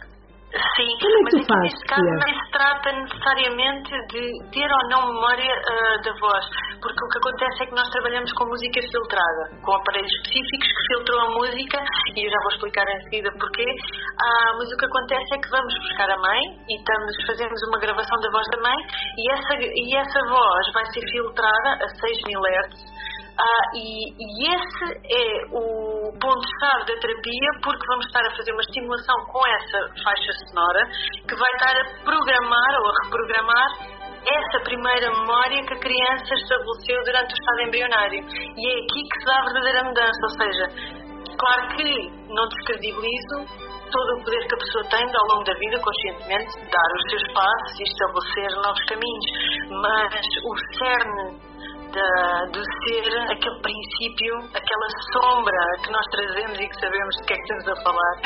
Sim, como é que mas tu aqui fazes, neste caso Tia? não se trata necessariamente de ter ou não memória uh, da voz, porque o que acontece é que nós trabalhamos com música filtrada, com aparelhos específicos que filtram a música, e eu já vou explicar em seguida porquê. Ah, mas o que acontece é que vamos buscar a mãe e estamos, fazemos uma gravação da voz da mãe, e essa, e essa voz vai ser filtrada a seis mil hertz. Ah, e, e esse é o ponto-chave da terapia, porque vamos estar a fazer uma estimulação com essa faixa sonora que vai estar a programar ou a reprogramar essa primeira memória que a criança estabeleceu durante o estado embrionário. E é aqui que se dá a verdadeira mudança, ou seja, claro que não descredibilizo todo o poder que a pessoa tem ao longo da vida, conscientemente, dar os seus passos e estabelecer novos caminhos, mas o cerne Da, do ser, aquele princípio, aquela sombra que nós trazemos e que sabemos de que é que estamos a falar,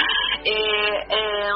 é, é,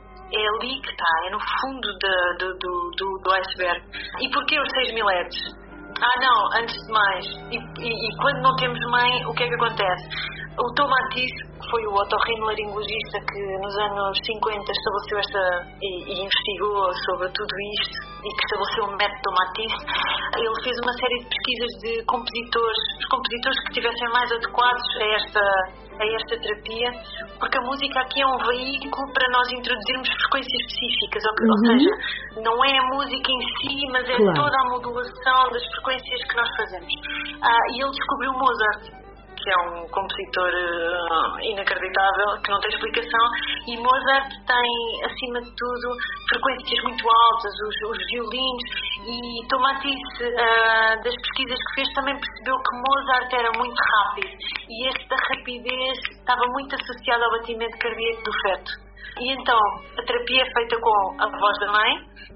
é ali que está, é no fundo de, de, do, do, do iceberg. E porquê os seis mil hertz? Ah não, antes de mais, e, e, e quando não temos mãe, o que é que acontece? O Tom Matisse, que foi o otorrinolaringologista que nos anos cinquenta estabeleceu esta e, e investigou sobre tudo isto e que estabeleceu o método Tom Matisse, ele fez uma série de pesquisas de compositores, os compositores que estivessem mais adequados a esta, a esta terapia, porque a música aqui é um veículo para nós introduzirmos frequências específicas, ou, uhum. ou seja, não é a música em si, mas é claro. Toda a modulação das frequências que nós fazemos. Ah, e ele descobriu Mozart, que é um compositor uh, inacreditável, que não tem explicação, e Mozart tem, acima de tudo, frequências muito altas, os, os violinos, e Tom Matisse, uh, das pesquisas que fez, também percebeu que Mozart era muito rápido, e esta rapidez estava muito associada ao batimento cardíaco do feto. E então, a terapia é feita com a voz da mãe,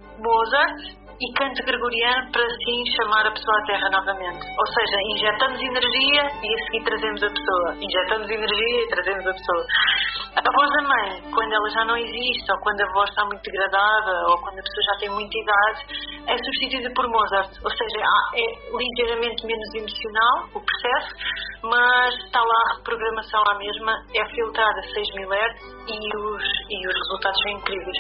Mozart, e canto gregoriano para assim chamar a pessoa à terra novamente. Ou seja, injetamos energia e a seguir trazemos a pessoa. Injetamos energia e trazemos a pessoa. A voz da mãe, quando ela já não existe, ou quando a voz está muito degradada, ou quando a pessoa já tem muita idade, é substituída por Mozart. Ou seja, é ligeiramente menos emocional o processo, mas está lá a reprogramação à mesma, é filtrada a seis mil hertz e os, e os resultados são incríveis.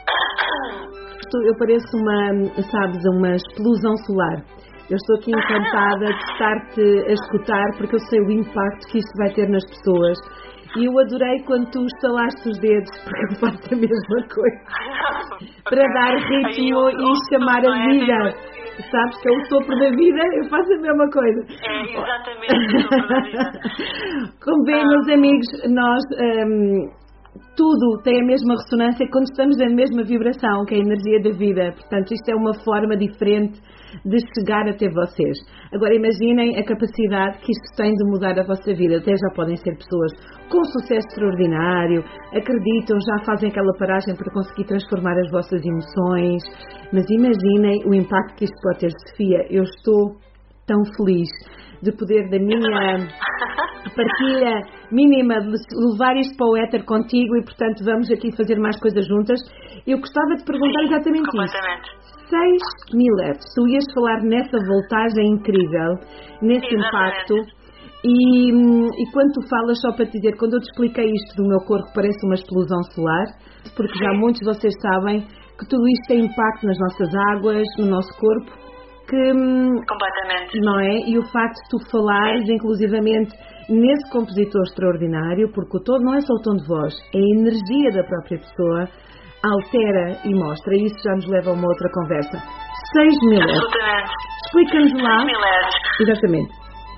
Eu pareço uma, sabes, uma explosão solar. Eu estou aqui encantada de estar-te a escutar, porque eu sei o impacto que isso vai ter nas pessoas. E eu adorei quando tu estalaste os dedos, porque eu faço a mesma coisa. Para dar ritmo e chamar a vida. Sabes que é o sopro da vida, eu faço a mesma coisa. É exatamente o sopro da vida. Como bem, meus amigos, nós... Um, tudo tem a mesma ressonância quando estamos na mesma vibração, que é a energia da vida. Portanto, isto é uma forma diferente de chegar até vocês. Agora, imaginem a capacidade que isto tem de mudar a vossa vida. Até já podem ser pessoas com sucesso extraordinário, acreditam, já fazem aquela paragem para conseguir transformar as vossas emoções. Mas imaginem o impacto que isto pode ter. Sofia, eu estou tão feliz de poder da minha partilha mínima de levar isto para o éter contigo e, portanto, vamos aqui fazer mais coisas juntas. Eu gostava de perguntar Sim, exatamente isso. seis mil hertz. Tu ias falar nessa voltagem incrível, nesse Exatamente. impacto. E, e quando tu falas, só para te dizer, quando eu te expliquei isto do meu corpo, parece uma explosão solar, porque já muitos de vocês sabem que tudo isto tem impacto nas nossas águas, no nosso corpo. Que, completamente. Não é? E o facto de tu falares, inclusivamente, nesse compositor extraordinário, porque o tom não é só o tom de voz, é a energia da própria pessoa, altera e mostra. Isso já nos leva a uma outra conversa. seis mil hertz. Absolutamente. Explica-nos lá. seis mil hertz. Exatamente.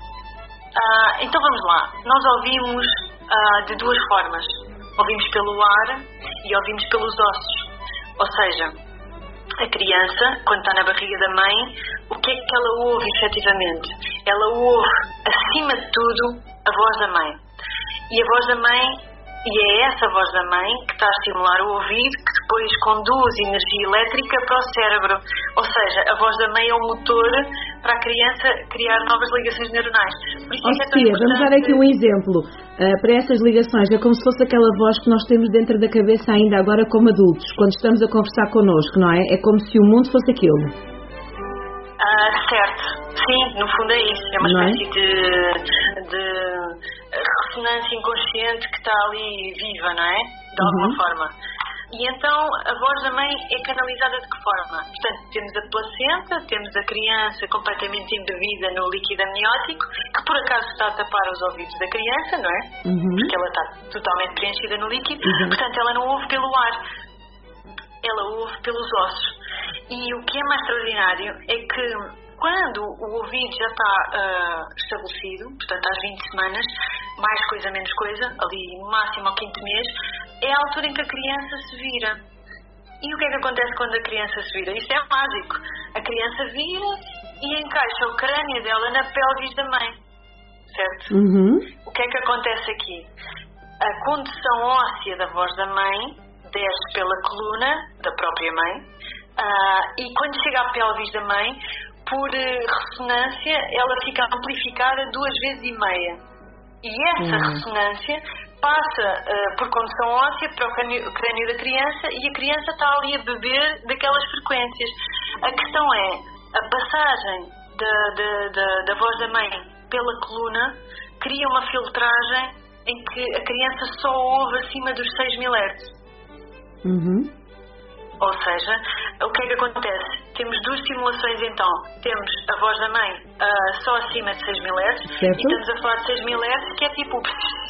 Uh, então vamos lá. Nós ouvimos uh, de duas formas. Ouvimos pelo ar e ouvimos pelos ossos. Ou seja, a criança, quando está na barriga da mãe, o que é que ela ouve efetivamente? Ela ouve, acima de tudo, a voz da mãe. E a voz da mãe, e é essa voz da mãe que está a estimular o ouvido, que depois conduz energia elétrica para o cérebro. Ou seja, a voz da mãe é o motor para a criança criar novas ligações neuronais. Por isso oh, é que é tão Sofia, vamos dar aqui um exemplo uh, para essas ligações. É como se fosse aquela voz que nós temos dentro da cabeça ainda agora como adultos, quando estamos a conversar connosco, não é? É como se o mundo fosse aquilo. Ah, certo. Sim, no fundo é isso. É uma não espécie é? de... de ressonância inconsciente que está ali viva, não é? De alguma uhum. forma. E então a voz da mãe é canalizada de que forma? Portanto, temos a placenta, temos a criança completamente embebida no líquido amniótico, que por acaso está a tapar os ouvidos da criança, não é? Uhum. Porque ela está totalmente preenchida no líquido, uhum. portanto ela não ouve pelo ar, ela ouve pelos ossos. E o que é mais extraordinário é que quando o ouvido já está uh, estabelecido, portanto às vinte semanas, mais coisa, menos coisa, ali no máximo ao quinto mês, é a altura em que a criança se vira. E o que é que acontece quando a criança se vira? Isso é mágico. A criança vira e encaixa o crânio dela na pelvis da mãe. Certo? Uhum. O que é que acontece aqui? A condução óssea da voz da mãe desce pela coluna da própria mãe uh, e quando chega à pelvis da mãe, por ressonância, ela fica amplificada duas vezes e meia. E essa uhum. ressonância passa uh, por condução óssea para o crânio, o crânio da criança e a criança está ali a beber daquelas frequências. A questão é, a passagem da, da, da, da voz da mãe pela coluna cria uma filtragem em que a criança só ouve acima dos seis mil hertz. Uhum. Ou seja, o que é que acontece? Temos duas simulações então. Temos a voz da mãe uh, só acima de seis mil hertz certo. E estamos a falar de seis mil hertz que é tipo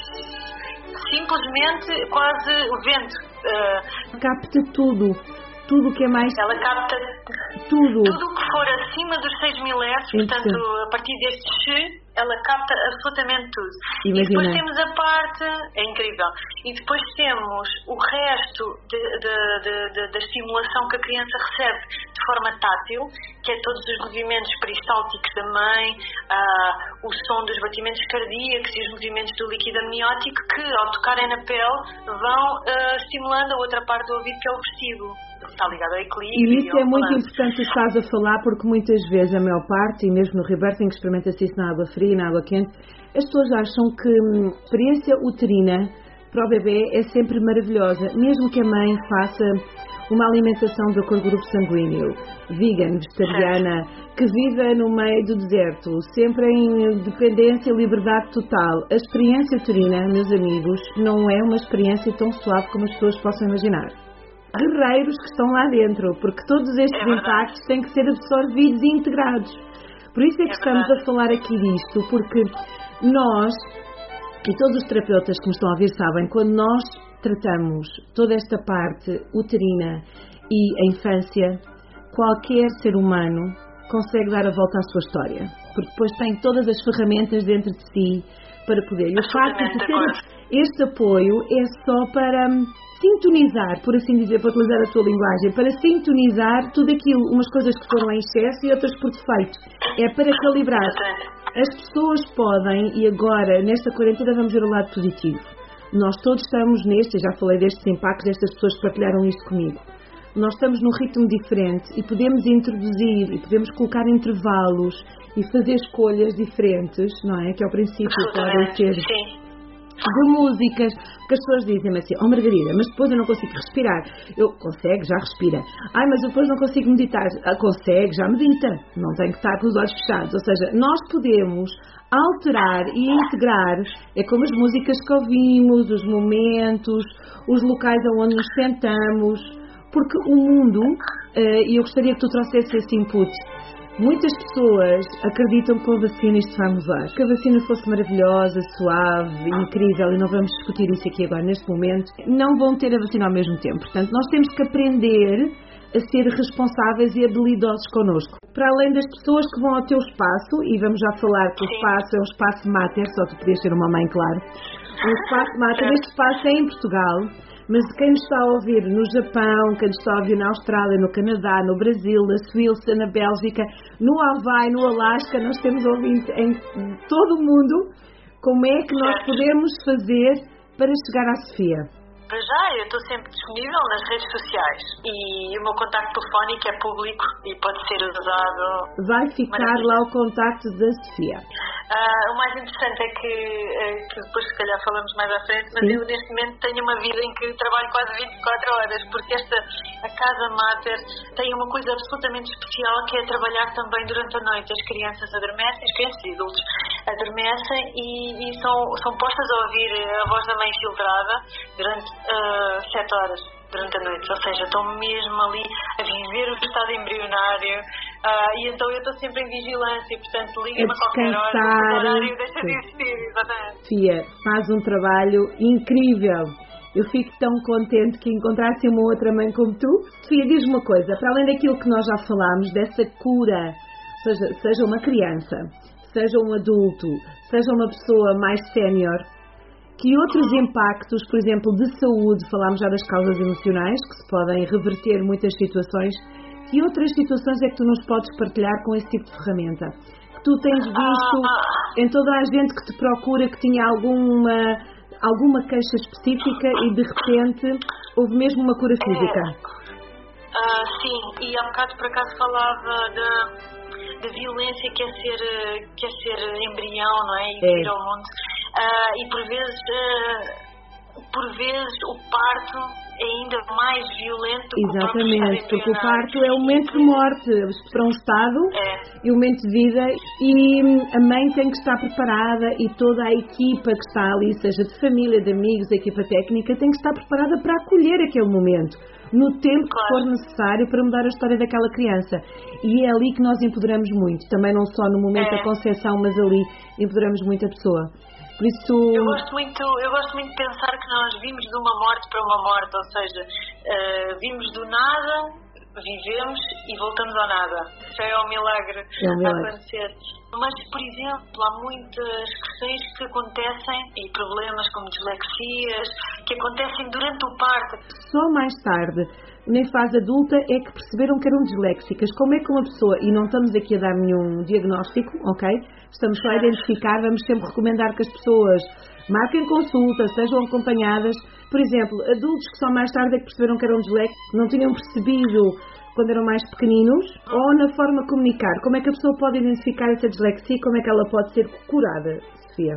simplesmente quase o vento. Uh, capta tudo. Tudo o que é mais... Ela capta tudo. Tudo o que for acima dos seis mil hertz, portanto, a partir deste X, ela capta absolutamente tudo. Imagina. E depois temos a parte... É incrível. E depois temos o resto de, de, de, de, da estimulação que a criança recebe de forma tátil, que é todos os movimentos peristálticos da mãe, uh, o som dos batimentos cardíacos e os movimentos do líquido amniótico, que, ao tocarem na pele, vão uh, estimulando a outra parte do ouvido, que é o vestíbulo. Está ligado ao equilíbrio. E isso é muito balanço. importante o que estás a falar, porque muitas vezes, a maior parte, e mesmo no Rebirthing, experimenta-se isso na água fria e na água quente, as pessoas acham que hum, a experiência uterina para o bebê é sempre maravilhosa, mesmo que a mãe faça uma alimentação de acordo com o grupo sanguíneo, vegan, vegetariana, que viva no meio do deserto, sempre em dependência e liberdade total. A experiência uterina, meus amigos, não é uma experiência tão suave como as pessoas possam imaginar. Guerreiros que estão lá dentro, porque todos estes é impactos têm que ser absorvidos e integrados. Por isso é que é estamos a falar aqui disto, porque nós, e todos os terapeutas que me estão a ouvir sabem, quando nós tratamos toda esta parte uterina e a infância, qualquer ser humano consegue dar a volta à sua história, porque depois tem todas as ferramentas dentro de si para poder. E o facto de ter este apoio é só para sintonizar, por assim dizer, para utilizar a tua linguagem, para sintonizar tudo aquilo, umas coisas que foram em excesso e outras por defeito. É para calibrar. As pessoas podem, e agora, nesta quarentena, vamos ver o lado positivo. Nós todos estamos neste, eu já falei destes impactos, destas pessoas que partilharam isto comigo. Nós estamos num ritmo diferente e podemos introduzir e podemos colocar intervalos e fazer escolhas diferentes, não é? Que é o princípio para ter de músicas, porque as pessoas dizem-me assim, oh Margarida, mas depois eu não consigo respirar. Eu, consegue, já respira. Ai, mas depois não consigo meditar. Ah, consegue, já medita. Não tem que estar com os olhos fechados. Ou seja, nós podemos alterar e integrar, é como as músicas que ouvimos, os momentos, os locais onde nos sentamos, porque o mundo, e eu gostaria que tu trouxesse esse input, muitas pessoas acreditam que com a vacina isto vai mudar. Que a vacina fosse maravilhosa, suave, incrível, e não vamos discutir isso aqui agora, neste momento, não vão ter a vacina ao mesmo tempo. Portanto, nós temos que aprender a ser responsáveis e habilidosos connosco. Para além das pessoas que vão ao teu espaço, e vamos já falar que o espaço é um espaço mater, só tu podias ser uma mãe, claro. O espaço mater, este espaço é em Portugal, mas quem nos está a ouvir no Japão, quem nos está a ouvir na Austrália, no Canadá, no Brasil, na Suíça, na Bélgica, no Hawaii, no Alasca, nós temos ouvintes em todo o mundo. Como é que nós podemos fazer para chegar à Sofia? Para já, eu estou sempre disponível nas redes sociais e o meu contacto telefónico é público e pode ser usado. Vai ficar lá o contacto da Sofia. Uh, o mais interessante é que, uh, que depois se calhar falamos mais à frente, mas Sim. eu neste momento tenho uma vida em que trabalho quase vinte e quatro horas, porque esta, a Casa Mater tem uma coisa absolutamente especial, que é trabalhar também durante a noite. As crianças adormecem, as crianças e adultos adormecem e, e são, são postas a ouvir a voz da mãe filtrada durante uh, sete horas. Durante a noite, ou seja, estão mesmo ali a viver o estado embrionário uh, e então eu estou sempre em vigilância, portanto liga-me a qualquer hora, o horário deixa de existir, exatamente. Sofia, faz um trabalho incrível. Eu fico tão contente que encontrasse uma outra mãe como tu. Sofia, diz-me uma coisa, para além daquilo que nós já falámos, dessa cura, seja, seja uma criança, seja um adulto, seja uma pessoa mais sénior, que outros impactos, por exemplo, de saúde, falámos já das causas emocionais, que se podem reverter muitas situações, que outras situações é que tu nos podes partilhar com esse tipo de ferramenta? Que tu tens visto em toda a gente que te procura, que tinha alguma, alguma queixa específica e de repente houve mesmo uma cura física? Uh, sim, e há bocado por acaso falava da, da violência que é ser, que é ser embrião, não é? E é. vir ao mundo. Uh, e por vezes, uh, por vezes o parto é ainda mais violento que Exatamente, o próprio porque o parto é o momento de morte para um estado é. e o momento de vida, e a mãe tem que estar preparada e toda a equipa que está ali, seja de família, de amigos, a equipa técnica, tem que estar preparada para acolher aquele momento, no tempo que for necessário para mudar a história daquela criança. E é ali que nós empoderamos muito, também não só no momento é. da concepção, mas ali empoderamos muito a pessoa. Por isso... eu, gosto muito, eu gosto muito de pensar que nós vimos de uma morte para uma morte, ou seja, uh, vimos do nada, vivemos e voltamos ao nada. Isso é um milagre, é um milagre. a acontecer. Mas, por exemplo, há muitas questões que acontecem, e problemas como dislexias, que acontecem durante o parto. Só mais tarde, na fase adulta, é que perceberam que eram disléxicas. Como é que uma pessoa, e não estamos aqui a dar nenhum diagnóstico, ok? Estamos só a identificar, vamos sempre recomendar que as pessoas marquem consulta, sejam acompanhadas. Por exemplo, adultos que só mais tarde é que perceberam que eram disléxicos, não tinham percebido quando eram mais pequeninos, ou na forma de comunicar. Como é que a pessoa pode identificar essa dislexia e como é que ela pode ser curada, Sofia?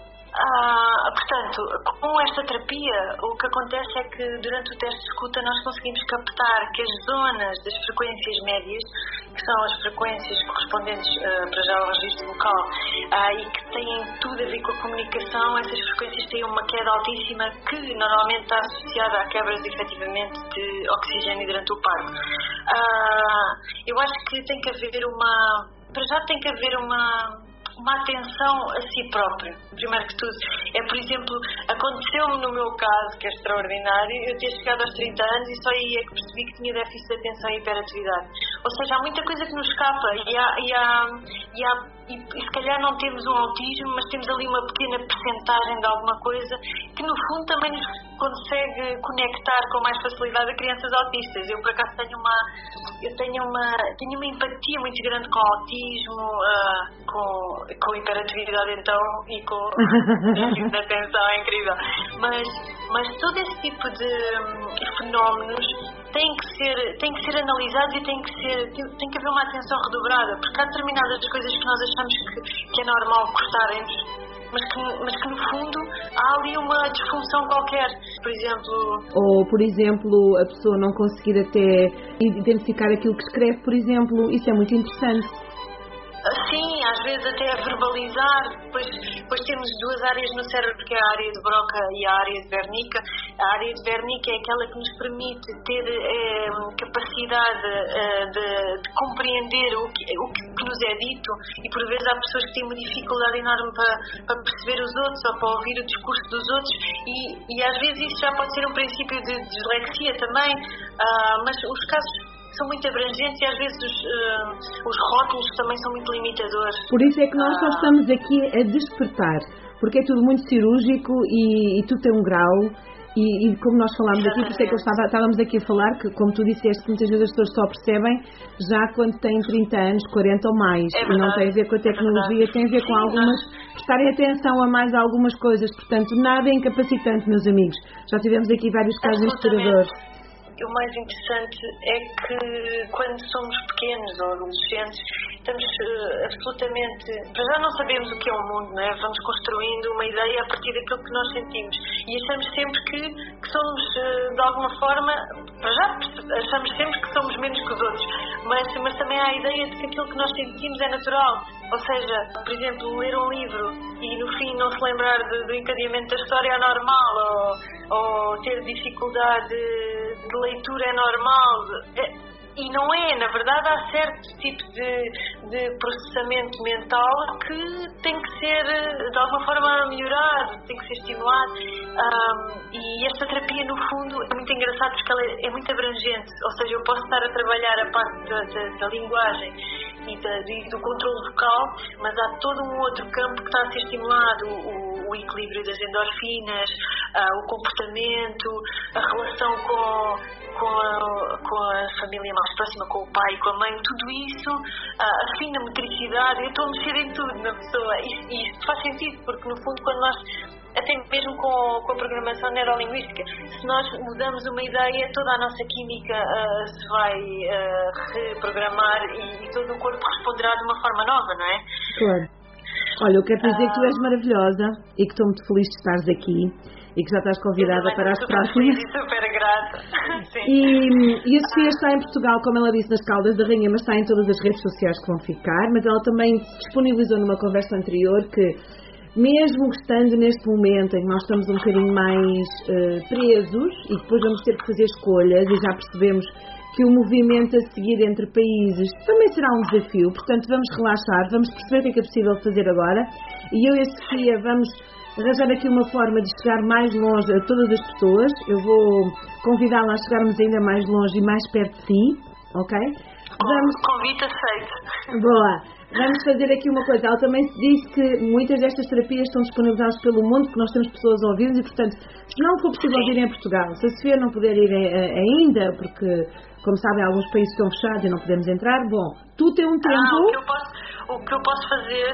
Ah, portanto, com esta terapia, o que acontece é que durante o teste de escuta nós conseguimos captar que as zonas das frequências médias, que são as frequências correspondentes uh, para já ao registro vocal uh, e que têm tudo a ver com a comunicação, essas frequências têm uma queda altíssima que normalmente está associada a quebras efetivamente de oxigênio durante o parto. Uh, eu acho que tem que haver uma... Para já tem que haver uma... uma atenção a si próprio, primeiro que tudo. É, por exemplo, aconteceu-me no meu caso, que é extraordinário, eu ter chegado aos trinta anos e só aí é que percebi que tinha déficit de atenção e hiperatividade. Ou seja, há muita coisa que nos escapa e, há, e, há, e, há, e, e se calhar não temos um autismo, mas temos ali uma pequena percentagem de alguma coisa que no fundo também nos consegue conectar com mais facilidade a crianças autistas. Eu por acaso tenho uma, eu tenho uma, tenho uma empatia muito grande com o autismo, uh, com com hiperatividade então e com déficit de atenção, é incrível, mas, mas todo esse tipo de um, fenómenos têm que ser, têm que ser analisados e tem que ser, tem, tem que haver uma atenção redobrada, porque há determinadas coisas que nós achamos que, que é normal cortarem-nos, mas que, mas que no fundo há ali uma disfunção qualquer, por exemplo... Ou, por exemplo, a pessoa não conseguir até identificar aquilo que escreve, por exemplo, isso é muito interessante. Sim, às vezes até a verbalizar. Depois, depois temos duas áreas no cérebro, que é a área de Broca e a área de Wernicke. A área de Wernicke é aquela que nos permite ter eh, capacidade eh, de, de compreender o que, o que nos é dito, e por vezes há pessoas que têm uma dificuldade enorme para, para perceber os outros ou para ouvir o discurso dos outros, e, e às vezes isso já pode ser um princípio de dislexia também, ah, mas os casos são muito abrangentes e às vezes os, uh, os rótulos também são muito limitadores. Por isso é que nós só estamos aqui a despertar, porque é tudo muito cirúrgico e, e tudo tem um grau. E, e como nós falámos aqui, por isso é que eu estava, estávamos aqui a falar, que como tu disseste, muitas vezes as pessoas só percebem já quando têm trinta anos, quarenta ou mais. É e não tem a ver com a tecnologia, é tem a ver com algumas, prestarem atenção a mais algumas coisas. Portanto, nada é incapacitante, meus amigos. Já tivemos aqui vários casos inspiradores. O mais interessante é que quando somos pequenos ou adolescentes estamos uh, absolutamente... Para já não sabemos o que é o mundo, não é? Vamos construindo uma ideia a partir daquilo que nós sentimos e achamos sempre que, que somos, uh, de alguma forma... Para já achamos sempre que somos menos que os outros, mas, mas também há a ideia de que aquilo que nós sentimos é natural. Ou seja, por exemplo, ler um livro e no fim não se lembrar de, do encadeamento da história é normal, ou, ou ter dificuldade de leitura é normal. É, e não é, na verdade há certo tipo de, de processamento mental que tem que ser de alguma forma melhorado, tem que ser estimulado. Um, e esta terapia no fundo é muito engraçada porque ela é, é muito abrangente, ou seja, eu posso estar a trabalhar a parte da, da, da linguagem e, da, e do controle vocal, mas há todo um outro campo que está a ser estimulado, o, o equilíbrio das endorfinas, uh, o comportamento, a relação com Com a, com a família mais próxima, com o pai, com a mãe, tudo isso, a fina motricidade, eu estou a mexer em tudo na pessoa e, e isto faz sentido, porque no fundo quando nós, até mesmo com, com a programação neurolinguística, se nós mudamos uma ideia, toda a nossa química uh, se vai uh, reprogramar e, e todo o corpo responderá de uma forma nova, não é? Claro. Olha, eu quero dizer uh, que tu és maravilhosa e que estou muito feliz de estares aqui. E que já estás convidada para as próximas. Super grata. Sim. E, e a Sofia está em Portugal, como ela disse, nas Caldas da Rainha, mas está em todas as redes sociais que vão ficar. Mas ela também disponibilizou numa conversa anterior que, mesmo estando neste momento em que nós estamos um bocadinho mais uh, presos e depois vamos ter que fazer escolhas e já percebemos que o movimento a seguir entre países também será um desafio. Portanto, vamos relaxar, vamos perceber o que é que é possível fazer agora. E eu e a Sofia vamos arranjar aqui uma forma de chegar mais longe a todas as pessoas. Eu vou convidá-la a chegarmos ainda mais longe e mais perto de si, ok? Vamos... Convite aceito. Boa. Vamos fazer aqui uma coisa. Ela também disse que muitas destas terapias estão disponibilizadas pelo mundo, que nós temos pessoas a ouvir e, portanto, se não for possível vir em Portugal, se a Sofia não puder ir ainda, porque, como sabem, alguns países estão fechados e não podemos entrar, bom, tu tens um tempo... Ah, o que eu posso, o que eu posso fazer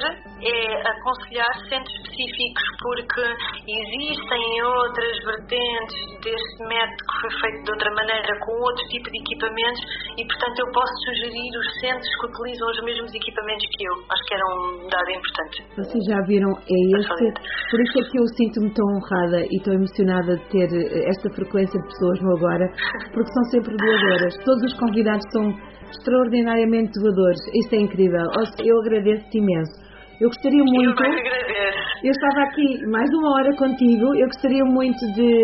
é aconselhar centros específicos, porque existem outras vertentes deste método que foi feito de outra maneira, com outro tipo de equipamentos, e, portanto, eu posso sugerir os centros que utilizam os mesmos equipamentos que eu. Acho que era um dado importante. Vocês já viram, é este, por isso é que eu sinto-me tão honrada e tão emocionada de ter esta frequência de pessoas no Agora, porque são sempre doadoras. Todos os convidados são extraordinariamente doadores. Isso é incrível. Eu agradeço-te imenso. Eu gostaria muito... Eu agradeço. Eu estava aqui mais uma hora contigo. Eu gostaria muito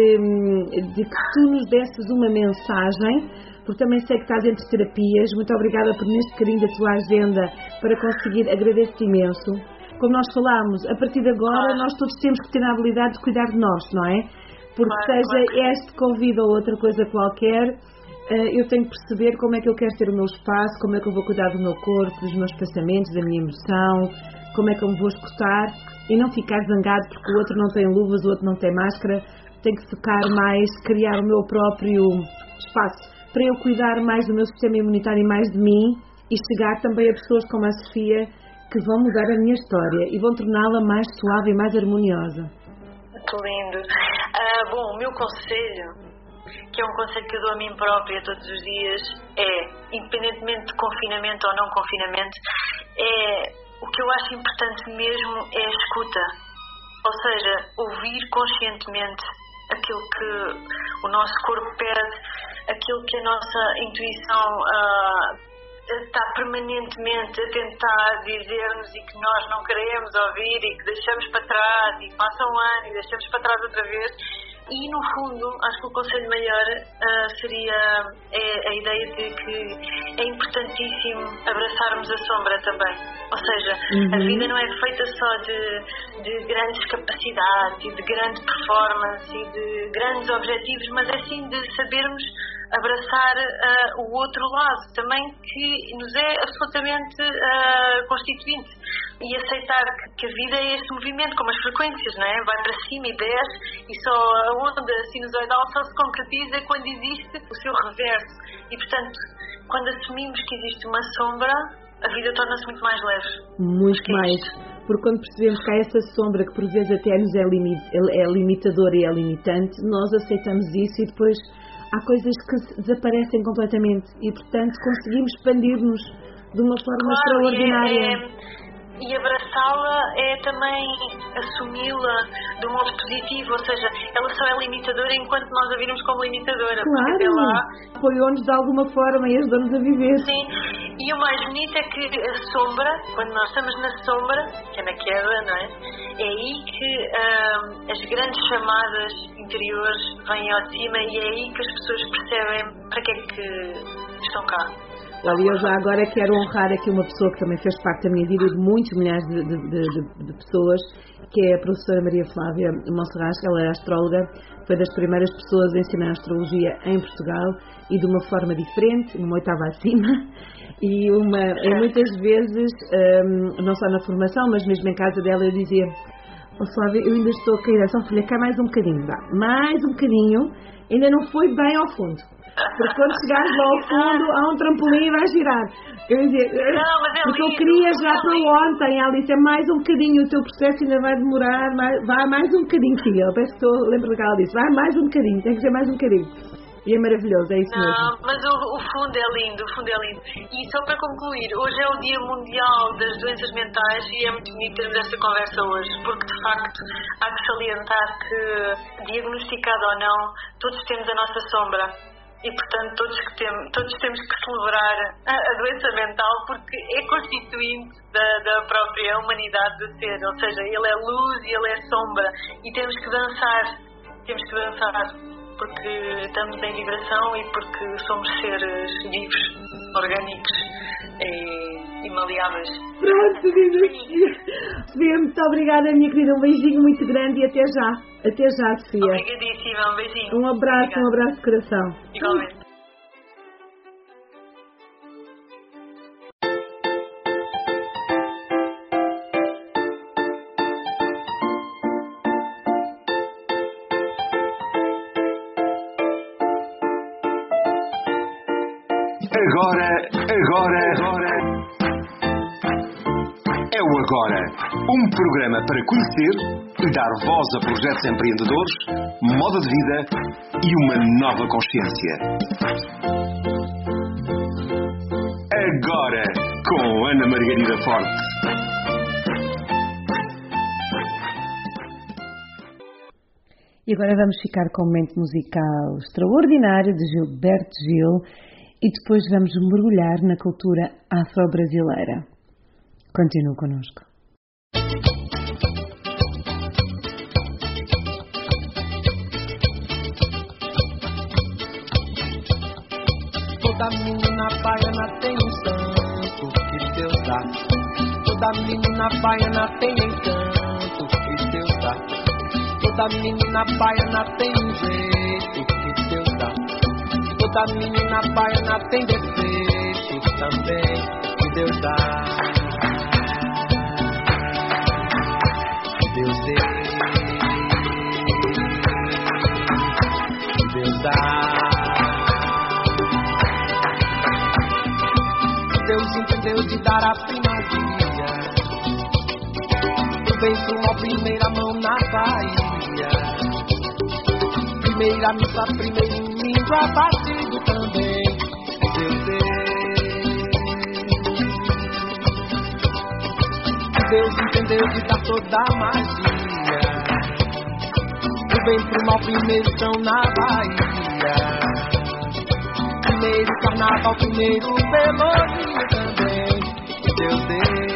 de, de que tu nos desses uma mensagem, porque também sei que estás entre terapias. Muito obrigada por neste carinho da tua agenda para conseguir. Agradeço-te imenso. Como nós falámos, a partir de agora claro. Nós todos temos que ter a habilidade de cuidar de nós, não é? Porque claro, seja claro. Este convite ou outra coisa qualquer, eu tenho que perceber como é que eu quero ter o meu espaço, como é que eu vou cuidar do meu corpo, dos meus pensamentos, da minha emoção, como é que eu me vou escutar e não ficar zangado porque o outro não tem luvas, o outro não tem máscara. Tenho que focar mais, criar o meu próprio espaço para eu cuidar mais do meu sistema imunitário e mais de mim e chegar também a pessoas como a Sofia que vão mudar a minha história e vão torná-la mais suave e mais harmoniosa. Muito lindo. Uh, bom, o meu conselho, que é um conselho que eu dou a mim própria todos os dias, é, independentemente de confinamento ou não confinamento, é, o que eu acho importante mesmo é a escuta. Ou seja, ouvir conscientemente aquilo que o nosso corpo pede, aquilo que a nossa intuição uh, está permanentemente a tentar dizer-nos e que nós não queremos ouvir e que deixamos para trás e passa um ano e deixamos para trás outra vez. E no fundo, acho que o conselho maior uh, seria é, a ideia de que é importantíssimo abraçarmos a sombra também. Ou seja, uhum. a vida não é feita só de, de grandes capacidades e de grande performance e de grandes objetivos, mas é sim de sabermos abraçar uh, o outro lado também, que nos é absolutamente uh, constituinte, e aceitar que, que a vida é este movimento, como as frequências, não é? Vai para cima e desce, e só a onda sinusoidal só se concretiza quando existe o seu reverso, e portanto, quando assumimos que existe uma sombra, a vida torna-se muito mais leve. Muito mais. Porque quando percebemos que há essa sombra que por vezes até nos é, limit, é limitadora e é limitante, nós aceitamos isso e depois há coisas que desaparecem completamente e, portanto, conseguimos expandir-nos de uma forma claro, extraordinária. E, é, e abraçá-la é também assumi-la de um modo positivo, ou seja, ela só é limitadora enquanto nós a virmos como limitadora. Claro, lá apoiou-nos de alguma forma e ajudou-nos a viver. Sim, e o mais bonito é que a sombra, quando nós estamos na sombra, que é na queda, não é? É aí que hum, as grandes chamadas interiores vêm ao de cima e é aí que as pessoas percebem para que é que estão cá. Olha, eu já agora quero honrar aqui uma pessoa que também fez parte da minha vida e de muitos milhares de, de, de, de pessoas, que é a professora Maria Flávia Monserrat. Ela é astróloga, foi das primeiras pessoas a ensinar astrologia em Portugal e de uma forma diferente, uma oitava acima, e, uma, e muitas vezes, um, não só na formação, mas mesmo em casa dela, eu dizia: oh, Flávia, eu ainda estou a cair, só falei, cá mais um bocadinho, dá, mais um bocadinho, ainda não foi bem ao fundo. Porque quando chegares lá ao fundo, há um trampolim e vais girar. Eu dizia, não, mas é porque lindo, eu queria já é para ontem, Alice, é mais um bocadinho, o teu processo ainda vai demorar, mais, vai mais um bocadinho, filha. Eu penso que estou, lembro daquela disse, vai mais um bocadinho, tem que ser mais um bocadinho. E é maravilhoso, é isso não, mesmo. Não, mas o, o fundo é lindo, o fundo é lindo. E só para concluir, hoje é o Dia Mundial das Doenças Mentais e é muito bonito termos esta conversa hoje, porque de facto há que salientar que, diagnosticado ou não, todos temos a nossa sombra. E, portanto, todos, que tem, todos temos que celebrar a, a doença mental, porque é constituinte da, da própria humanidade de ser. Ou seja, ele é luz e ele é sombra. E temos que dançar. Temos que dançar. Porque estamos em vibração e porque somos seres vivos, orgânicos e, e maleáveis. Pronto, Sofia, muito obrigada, minha querida. Um beijinho muito grande e até já. Até já, Sofia. Obrigadíssima, um beijinho. Um abraço, Obrigada. um abraço de coração. Igualmente. Agora, agora, agora. É o Agora, um programa para conhecer e dar voz a projetos empreendedores, moda de vida e uma nova consciência. Agora, com Ana Margarida Forte. E agora vamos ficar com um momento musical extraordinário de Gilberto Gil e depois vamos mergulhar na cultura afro-brasileira. Continue connosco. Toda menina baiana tem um santo que Deus dá. Toda menina baiana tem encanto que Deus dá. Toda menina baiana tem um jeito que Deus dá. Toda menina baiana tem defeito também que Deus dá. Deus deu, Deus dá. Deus entendeu de dar a primazia, o bem pro mal, primeira mão na Bahia. Primeira missa, primeiro lindo abatido também. Deus deu. Deus entendeu de dar toda a magia, o bem pro mal, primeiro chão na Bahia. Primeiro carnaval, primeiro pelourinho também. Deus deu.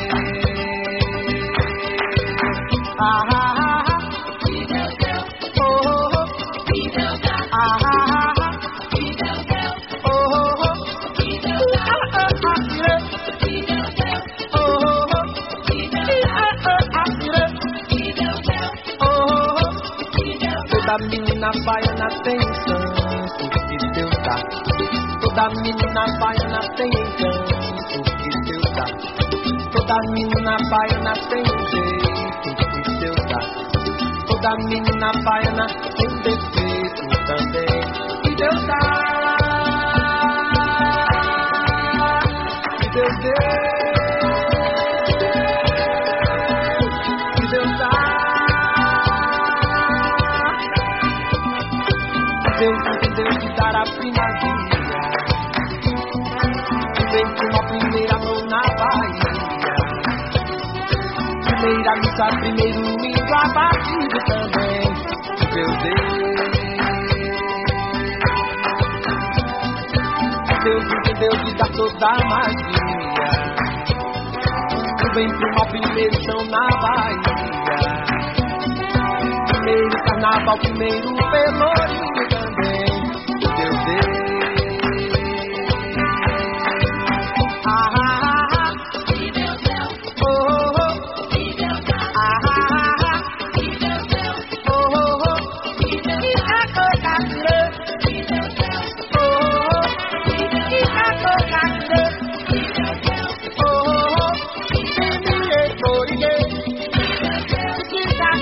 Ah, ah, ah. E Deus deu. Oh, oh, oh. E Deus dá. Ah, ah, ah. E Deus deu. Oh, oh, oh. E Deus dá. Ah, ah, ah. E Deus deu. Oh, oh, oh. E Deus dá. Ah, ah, ah. E Deus deu. Oh, oh, oh. E Deus dá. Toda menina baiana tem um santo que Deus dá. Toda menina baiana tem encanto que seu dá. Toda menina baiana tem um jeito que seu dá. Toda menina baiana tem um defeito também que Deus dá. Que Deus deu. Que Deus dá. Deus entendeu de dar a primazia. Vem com uma primeira mão na Bahia. Primeira missa, primeiro lindo abatido também. Meu Deus. Deus entendeu de dar toda a magia. Vem com uma primeiro chão na Bahia. Primeiro carnaval, primeiro pelourinho também. Meu Deus. Ah, ah, ah. Oh, oh, oh. Ah, ah, ah. Oh, oh, oh. E a coca oh, oh, oh. E a coca oh, oh, oh. E me recolhe. E a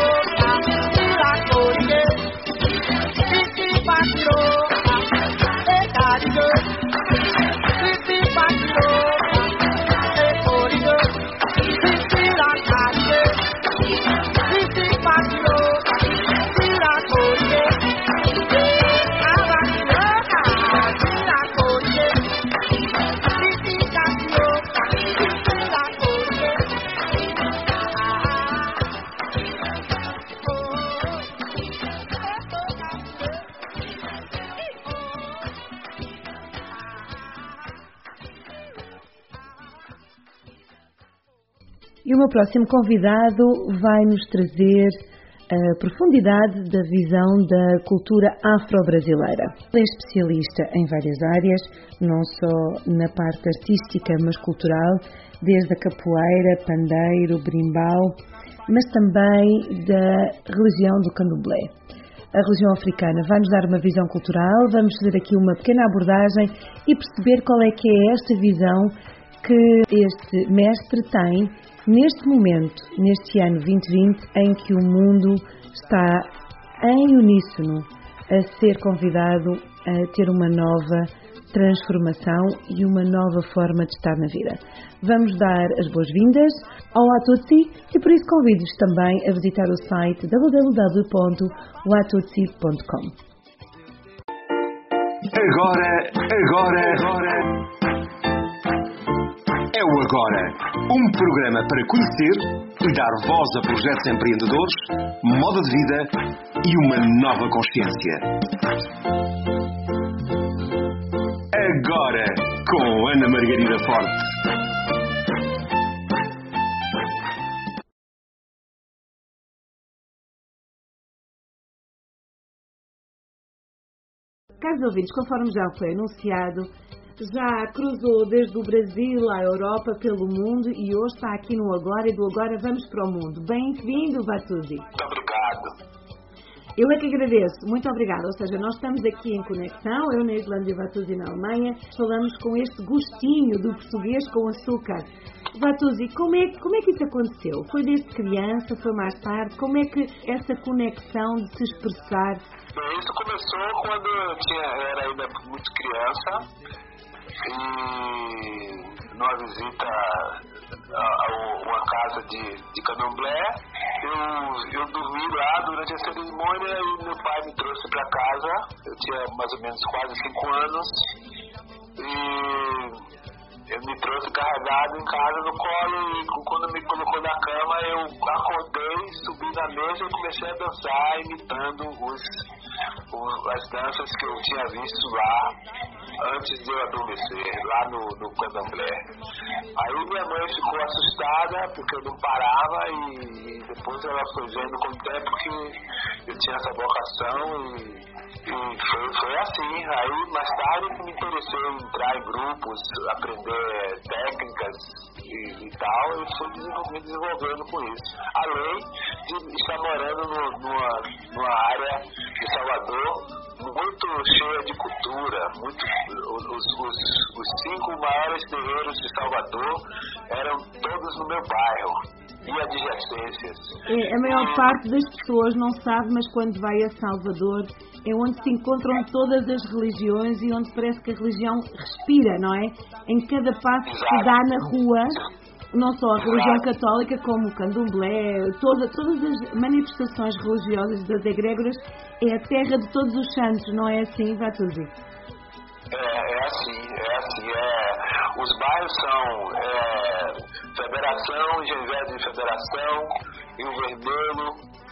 E o meu próximo convidado vai nos trazer a profundidade da visão da cultura afro-brasileira. Ele é especialista em várias áreas, não só na parte artística, mas cultural, desde a capoeira, pandeiro, brimbau, mas também da religião do candomblé. A religião africana vai-nos dar uma visão cultural, vamos fazer aqui uma pequena abordagem e perceber qual é que é esta visão que este mestre tem neste momento, neste ano vinte vinte, em que o mundo está em uníssono a ser convidado a ter uma nova transformação e uma nova forma de estar na vida. Vamos dar as boas-vindas ao Watutsi e por isso convido-os também a visitar o site w w w ponto watutsi ponto com. Agora, agora, agora... É o Agora, um programa para conhecer e dar voz a projetos empreendedores, moda de vida e uma nova consciência. Agora, com Ana Margarida Forte. Caros ouvintes, conforme já foi anunciado, já cruzou desde o Brasil à Europa, pelo mundo e hoje está aqui no Agora e do Agora vamos para o mundo. Bem-vindo, Watutsi. Muito obrigado. Eu é que agradeço, muito obrigada. Ou seja, nós estamos aqui em conexão, eu na Islândia e Watutsi na Alemanha, falamos com este gostinho do português com açúcar. Watutsi, como é, como é que isso aconteceu? Foi desde criança, foi mais tarde? Como é que essa conexão de se expressar? Isso começou quando eu, tinha, eu era ainda muito criança. E numa visita a, a uma casa de, de candomblé, eu, eu dormi lá durante a cerimônia e meu pai me trouxe para casa. Eu tinha mais ou menos quase cinco anos e ele me trouxe carregado em casa no colo e quando me colocou na cama eu acordei, subi na mesa e comecei a dançar imitando os, os, as danças que eu tinha visto lá antes de eu adormecer, lá no, no candomblé. Aí minha mãe ficou assustada porque eu não parava e, e depois ela foi vendo com o tempo que eu tinha essa vocação e, e foi, foi assim. Aí mais tarde me interessou em entrar em grupos, aprender técnicas e, e tal, e fui me desenvolvendo com isso. Além de estar morando no, numa, numa área de Salvador muito cheia de cultura, muito, os, os, os cinco maiores terreiros de Salvador eram todos no meu bairro e adjacências. É, a maior e... parte das pessoas não sabe, mas quando vai a Salvador é onde se encontram todas as religiões e onde parece que a religião respira, não é? Em cada passo Exato. Que dá na rua, não só a religião Exato. Católica, como o candomblé, toda, todas as manifestações religiosas das egrégoras, é a terra de todos os santos, não é assim, Vatuzzi? É, é assim, é assim, é, os bairros são é, Federação, Engenho Velho de Federação, Rio Vermelho,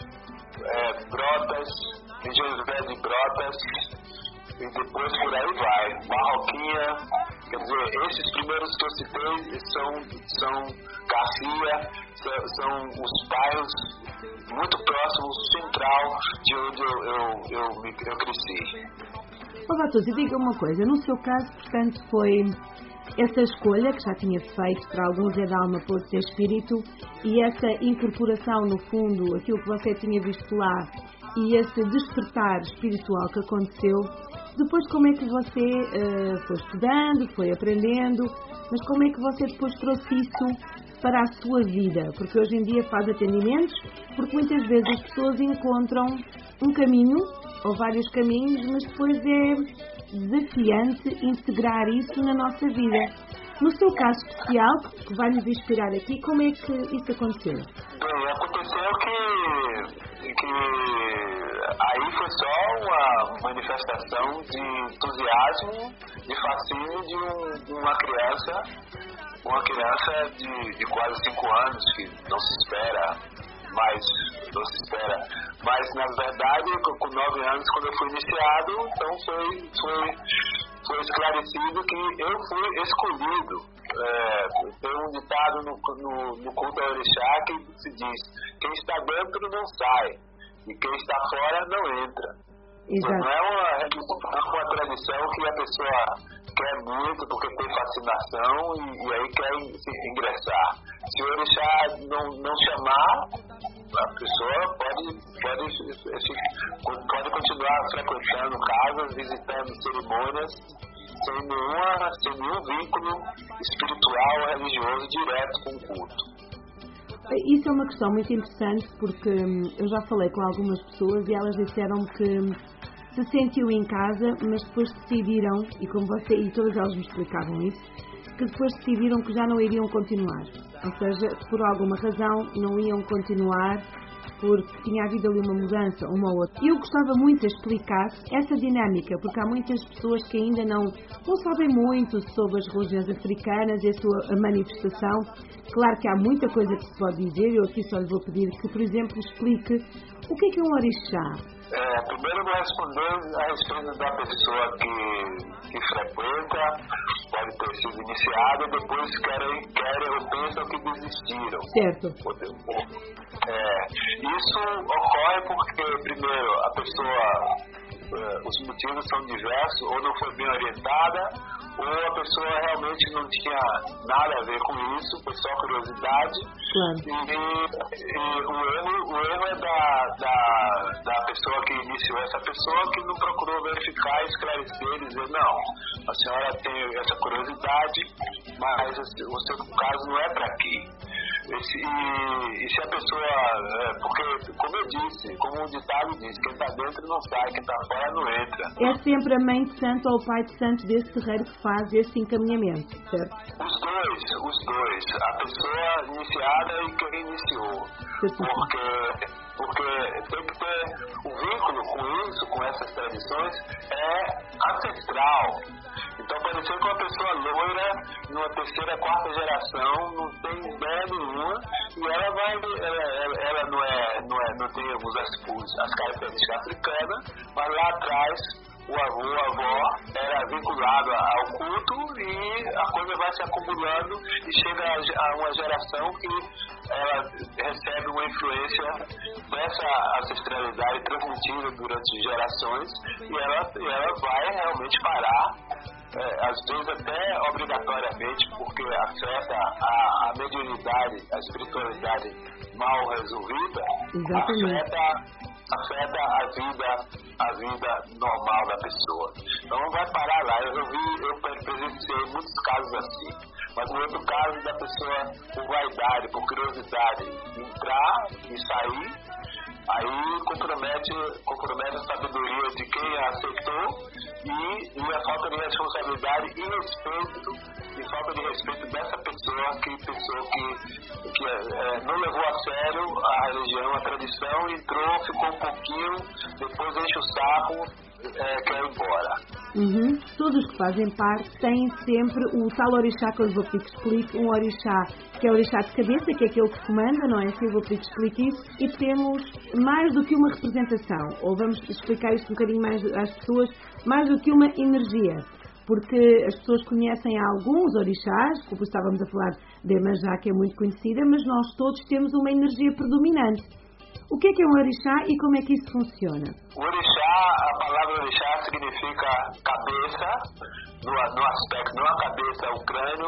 é, Brotas, Engenho Velho de Brotas, e depois por aí vai, Marroquinha, quer dizer, esses primeiros que eu citei são, são Garcia, são, são os bairros muito próximos, central, de onde eu, eu, eu, eu cresci. Ó Vatuzzi, diga uma coisa, no seu caso, portanto, foi essa escolha que já tinha feito, para alguns é da alma, para outros é espírito, e essa incorporação, no fundo, aquilo que você tinha visto lá, e esse despertar espiritual que aconteceu, depois como é que você uh, foi estudando, foi aprendendo, mas como é que você depois trouxe isso para a sua vida? Porque hoje em dia faz atendimentos, porque muitas vezes as pessoas encontram um caminho, ou vários caminhos, mas depois é desafiante integrar isso na nossa vida. No seu caso especial, que vai nos inspirar aqui, como é que isso aconteceu? Bem, aconteceu que, que aí foi só uma manifestação de entusiasmo, de fascínio de, um, de uma criança, uma criança de, de quase cinco anos, que não se espera mais, não se espera. Mas, na verdade, com nove anos, quando eu fui iniciado, então foi, foi, foi esclarecido que eu fui escolhido. É, tem um ditado no, no, no culto ao orixá que se diz: quem está dentro não sai, e quem está fora não entra. Então, não é uma, uma tradição que a pessoa quer muito porque tem fascinação e, e aí quer ingressar. Se o orixá não, não chamar, a pessoa pode, pode, pode continuar frequentando casas, visitando cerimônias, sem, nenhuma, sem nenhum vínculo espiritual ou religioso direto com o culto. Isso é uma questão muito interessante, porque eu já falei com algumas pessoas e elas disseram que se sentiu em casa, mas depois decidiram, e como você e todas elas me explicavam isso, que depois decidiram que já não iriam continuar. Ou seja, por alguma razão não iam continuar porque tinha havido ali uma mudança, uma ou outra. E eu gostava muito de explicar essa dinâmica, porque há muitas pessoas que ainda não, não sabem muito sobre as religiões africanas e a sua manifestação. Claro que há muita coisa que se pode dizer, eu aqui só lhe vou pedir que, por exemplo, explique o que é que é um orixá. É, primeiro eu vou responder a respeito da pessoa que, que frequenta, pode ter sido iniciada, e depois querem, querem ou pensam que desistiram. Certo. É, isso ocorre porque, primeiro, a pessoa, os motivos são diversos, ou não foi bem orientada, ou a pessoa realmente não tinha nada a ver com isso, foi só curiosidade. Claro. E, e o, erro, o erro é da, da, da pessoa que iniciou essa pessoa, que não procurou verificar, esclarecer e dizer: não, a senhora tem essa curiosidade, mas o seu caso não é para aqui. Esse, e, e se a pessoa, é, porque, como eu disse, como o ditado diz, quem está dentro não sai, quem está fora não entra. É sempre a mãe de santo ou o pai de santo desse terreiro que faz esse encaminhamento, certo? Os dois, os dois. A pessoa iniciada e quem iniciou. Porque, porque tem que ter o vínculo com isso, com essas tradições, é ancestral. Então pode ser que uma pessoa loira, numa terceira, quarta geração, não tem ideia nenhuma, e ela vai, ela, ela não, é, não, é, não tem os, as, as características africanas, mas lá atrás o avô, a avó era vinculado ao culto e a coisa vai se acumulando e chega a uma geração que ela recebe uma influência dessa ancestralidade transmitida durante gerações e ela, e ela vai realmente parar. É, às vezes até obrigatoriamente, porque afeta a, a mediunidade, a espiritualidade mal resolvida, Exatamente. afeta, afeta a vida, a vida normal da pessoa. Então não vai parar lá. Eu vi, eu presenciei muitos casos assim. Mas no outro caso da pessoa por vaidade, por curiosidade, entrar e sair, aí compromete, compromete a sabedoria de quem a aceitou e, e a falta de responsabilidade e respeito, e falta de respeito dessa pessoa que pensou que, que é, não levou a sério a religião, a tradição, entrou, ficou um pouquinho, depois enche o saco, é, quer ir embora. Uhum. Todos que fazem parte têm sempre o tal orixá que eu vou pedir que explique, um orixá que é o orixá de cabeça, que é aquele que comanda, não é? Se eu vou pedir que explique isso, e temos mais do que uma representação, ou vamos explicar isto um bocadinho mais às pessoas, mais do que uma energia, porque as pessoas conhecem alguns orixás, como estávamos a falar de Iemanjá, que é muito conhecida, mas nós todos temos uma energia predominante. O que é que é um orixá e como é que isso funciona? O orixá, a palavra orixá significa cabeça, no, no aspecto, não a cabeça, o crânio,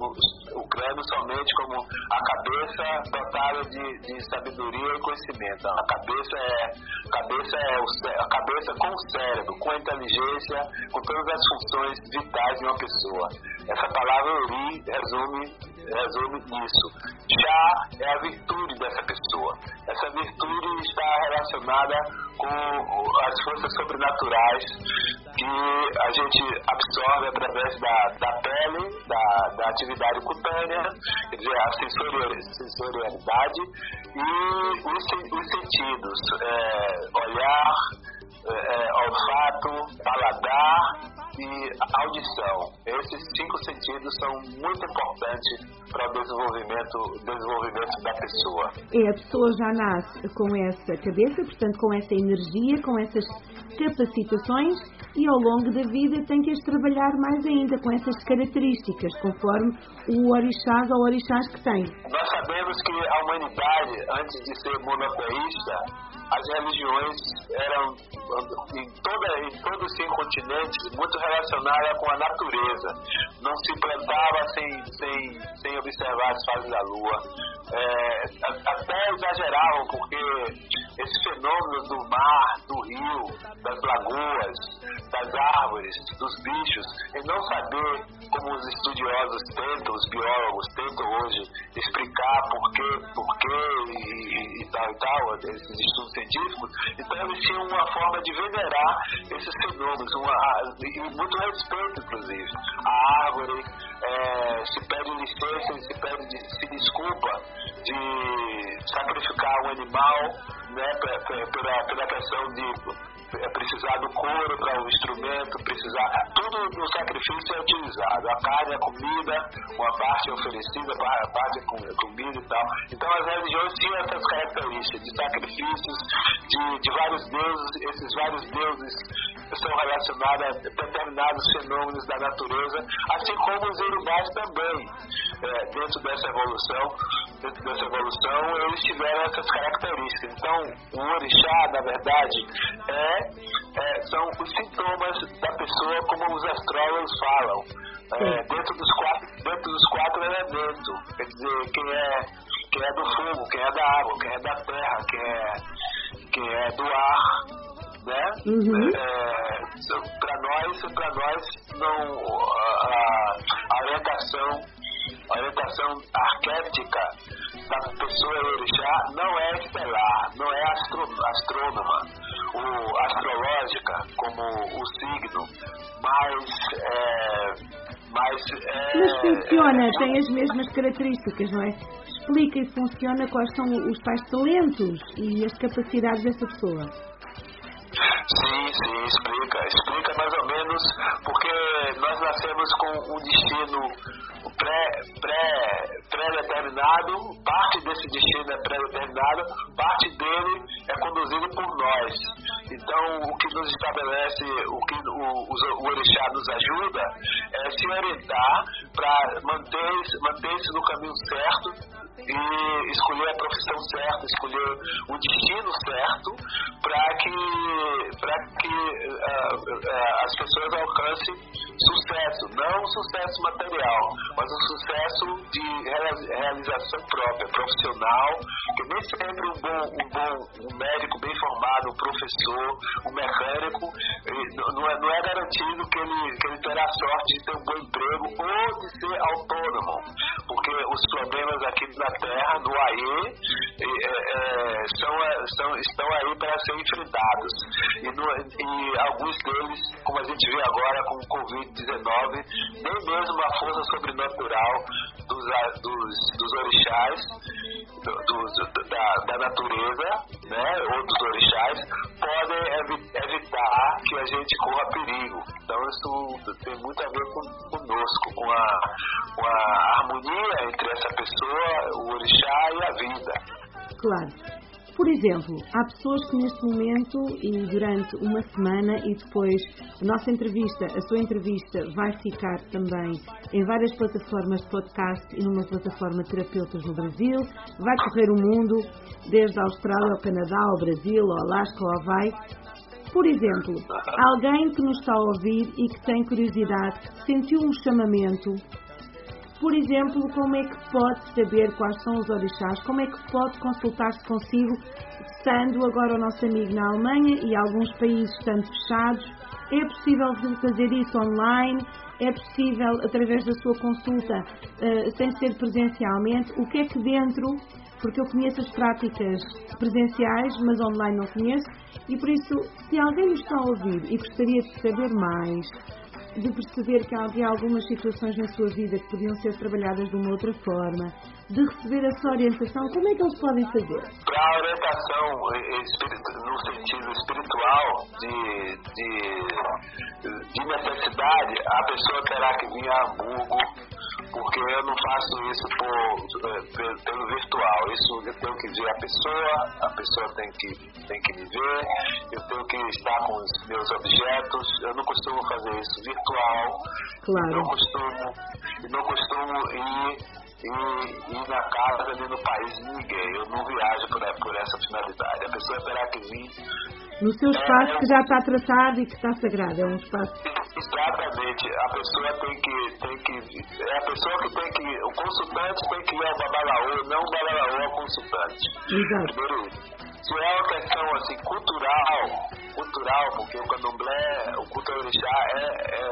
o crânio somente como a cabeça dotada de, de sabedoria e conhecimento. A cabeça é, cabeça é o, a cabeça com o cérebro, com a inteligência, com todas as funções vitais de uma pessoa. Essa palavra ori resume resume nisso. Chá é a virtude dessa pessoa. Essa virtude está relacionada com as forças sobrenaturais que a gente absorve através da, da pele, da, da atividade cutânea, quer dizer, a sensorialidade e os, os sentidos, é, olhar, é, olfato, paladar e audição. Esses cinco sentidos são muito importantes para o desenvolvimento, desenvolvimento da pessoa. É, a pessoa já nasce com essa cabeça, portanto com essa energia, com essas capacitações e ao longo da vida tem que as trabalhar mais ainda com essas características, conforme o orixás ou orixás que tem. Nós sabemos que a humanidade, antes de ser monoteísta, as religiões eram em, toda, em todos os cinco continentes muito relacionadas com a natureza. Não se plantava sem, sem, sem observar as fases da lua. É, até exageravam, porque esses fenômenos do mar, do rio, das lagoas, das árvores, dos bichos, e não saber como os estudiosos tentam, os biólogos tentam hoje explicar por quê, por quê e, e tal e tal, esses estudos científicos. Então eles tinham uma forma de venerar esses fenômenos, uma, e muito respeito, inclusive. A árvore é, se pede licença, se pede, se desculpa de sacrificar um animal, né, pela, pela questão de é precisar do couro para o instrumento, precisar, tudo no sacrifício é utilizado. A carne é comida, uma parte é oferecida, a parte é comida e tal. Então as religiões tinham essas características de sacrifícios, de, de vários deuses. Esses vários deuses são relacionados a determinados fenômenos da natureza, assim como os urubás também. É, dentro dessa evolução, dentro dessa evolução, eles tiveram essas características. Então, o orixá, na verdade, é É, são os sintomas da pessoa, como os astrólogos falam, é, dentro, dos quatro, dentro dos quatro elementos. Quer dizer, quem é, quem é do fogo, quem é da água, quem é da terra, quem é, quem é do ar, né? Uhum. É, para nós, para nós não, a, a orientação, a orientação arquética da pessoa orixá não é estelar, não é astro, astrônoma, o astrológica, como o signo, mas é, mas, é, mas funciona, é, tem as mesmas características, não é? Explica e funciona quais são os tais talentos e as capacidades dessa pessoa. Sim, sim, explica, explica mais ou menos, porque nós nascemos com um destino pré, pré, pré-determinado, parte desse destino é pré-determinado, parte dele é conduzido por nós. Então, o que nos estabelece, o que o, o, o orixá nos ajuda é se orientar para manter-se manter no caminho certo, e escolher a profissão certa, escolher o destino certo para que, pra que uh, uh, as pessoas alcancem sucesso, não um sucesso material, mas um sucesso de realização própria, profissional, que nem sempre um bom, um bom um médico bem formado, um professor, um mecânico, não é, não é garantido que ele, que ele terá sorte de ter um bom emprego ou de ser autônomo, porque os problemas aqui na Terra, no A E, é, é, são, são, estão aí para serem enfrentados. E, no, e alguns deles, como a gente vê agora com o covid dezenove, nem mesmo a força sobrenatural dos, dos, dos orixás, do, dos, da, da natureza, né, ou dos orixás, podem evi, evitar que a gente corra perigo. Então isso tem muito a ver com, conosco, com a, com a harmonia entre essa pessoa, o orixá e a vida. Claro. Por exemplo, há pessoas que neste momento e durante uma semana e depois a nossa entrevista, a sua entrevista vai ficar também em várias plataformas de podcast e numa plataforma de terapeutas no Brasil, vai correr o mundo, desde a Austrália ao Canadá, ao Brasil, ao Alasca, ao Havaí. Por exemplo, alguém que nos está a ouvir e que tem curiosidade, sentiu um chamamento. Por exemplo, como é que pode saber quais são os orixás? Como é que pode consultar-se consigo, estando agora o nosso amigo na Alemanha e alguns países estando fechados? É possível fazer isso online? É possível através da sua consulta, uh, sem ser presencialmente? O que é que dentro, porque eu conheço as práticas presenciais, mas online não conheço, e por isso, se alguém nos está a ouvir e gostaria de saber mais, de perceber que havia algumas situações na sua vida que podiam ser trabalhadas de uma outra forma, de receber a sua orientação, como é que eles podem fazer? Para a orientação no sentido espiritual, de, de, de necessidade, a pessoa terá que vir a Hamburgo, porque eu não faço isso por, pelo virtual. Isso eu tenho que ver a pessoa, a pessoa tem que, tem que me ver, eu tenho que estar com os meus objetos. Eu não costumo fazer isso virtual. Claro. Não costumo, não costumo ir, ir, ir na casa nem no país de ninguém. Eu não viajo por, por essa finalidade. A pessoa terá que vir no seu espaço é, que já está traçado e que está sagrado. É um espaço. Exatamente. A pessoa tem que, tem que. É a pessoa que tem que. O consultante tem que ir ao babalaô, não o babalaô ao consultante. Exato. Primeiro, se é uma questão assim, cultural, cultural, porque o candomblé, o culto ao orixá é, é,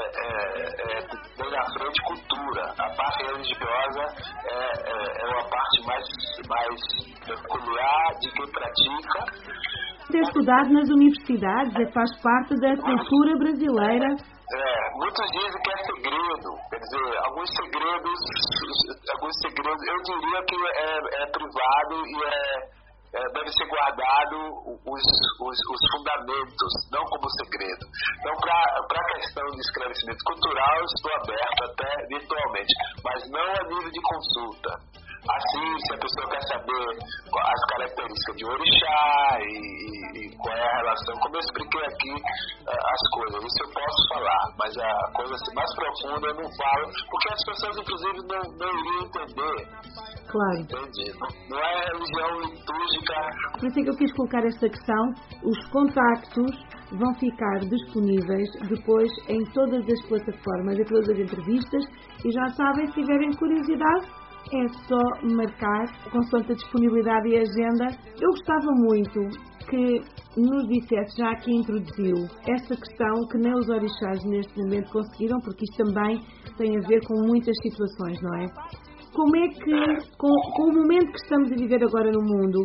é, é, tem na frente cultura. A parte religiosa é, é, é uma parte mais, mais peculiar de quem pratica. Ter estudado nas universidades, faz parte da cultura brasileira. É, muitos dizem que é segredo, quer dizer, alguns segredos, alguns segredos, eu diria que é, é privado e é, é, deve ser guardado os, os, os fundamentos, não como segredo. Então, para a questão de esclarecimento cultural, eu estou aberto até virtualmente, mas não a nível de consulta. Assim, se a pessoa quer saber as características de orixá e, e, e qual é a relação, como eu expliquei aqui uh, as coisas, isso eu posso falar, mas a coisa assim, mais profunda eu não falo, porque as pessoas inclusive não, não iriam entender. Claro. Entendi. Não, não é religião litúrgica. Por isso é que eu quis colocar esta questão. Os contactos vão ficar disponíveis depois em todas as plataformas, em todas as entrevistas, e já sabem, se tiverem curiosidade, é só marcar consoante a disponibilidade e a agenda. Eu gostava muito que nos dissesse, já aqui introduziu, esta questão que nem os orixás neste momento conseguiram, porque isto também tem a ver com muitas situações, não é? Como é que, com, com o momento que estamos a viver agora no mundo,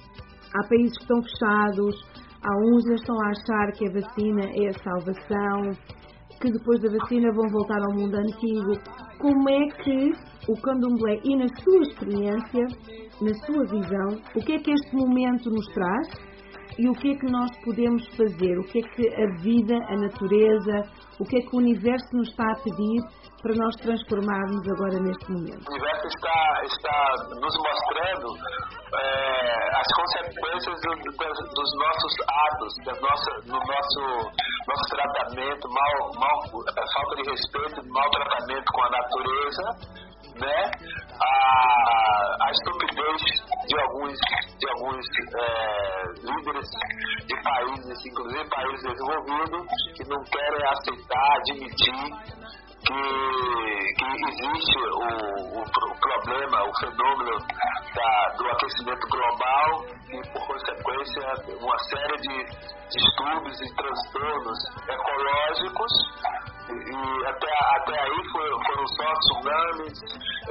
há países que estão fechados, há uns que estão a achar que a vacina é a salvação, que depois da vacina vão voltar ao mundo antigo. Como é que o candomblé, e na sua experiência, na sua visão, o que é que este momento nos traz e o que é que nós podemos fazer? O que é que a vida, a natureza, o que é que o universo nos está a pedir para nós transformarmos agora neste momento? O universo está, está nos mostrando é, as consequências do, do, dos nossos atos, da nossa, no nosso, nosso tratamento, mal, mal, falta de respeito, mau tratamento com a natureza, né, a, a estupidez de alguns, de alguns é, líderes de países, inclusive países desenvolvidos, que não querem aceitar, admitir que, que existe o, o, o problema, o fenômeno da, do aquecimento global e, por consequência, uma série de distúrbios e transtornos ecológicos. E até, até aí foram, foram só tsunamis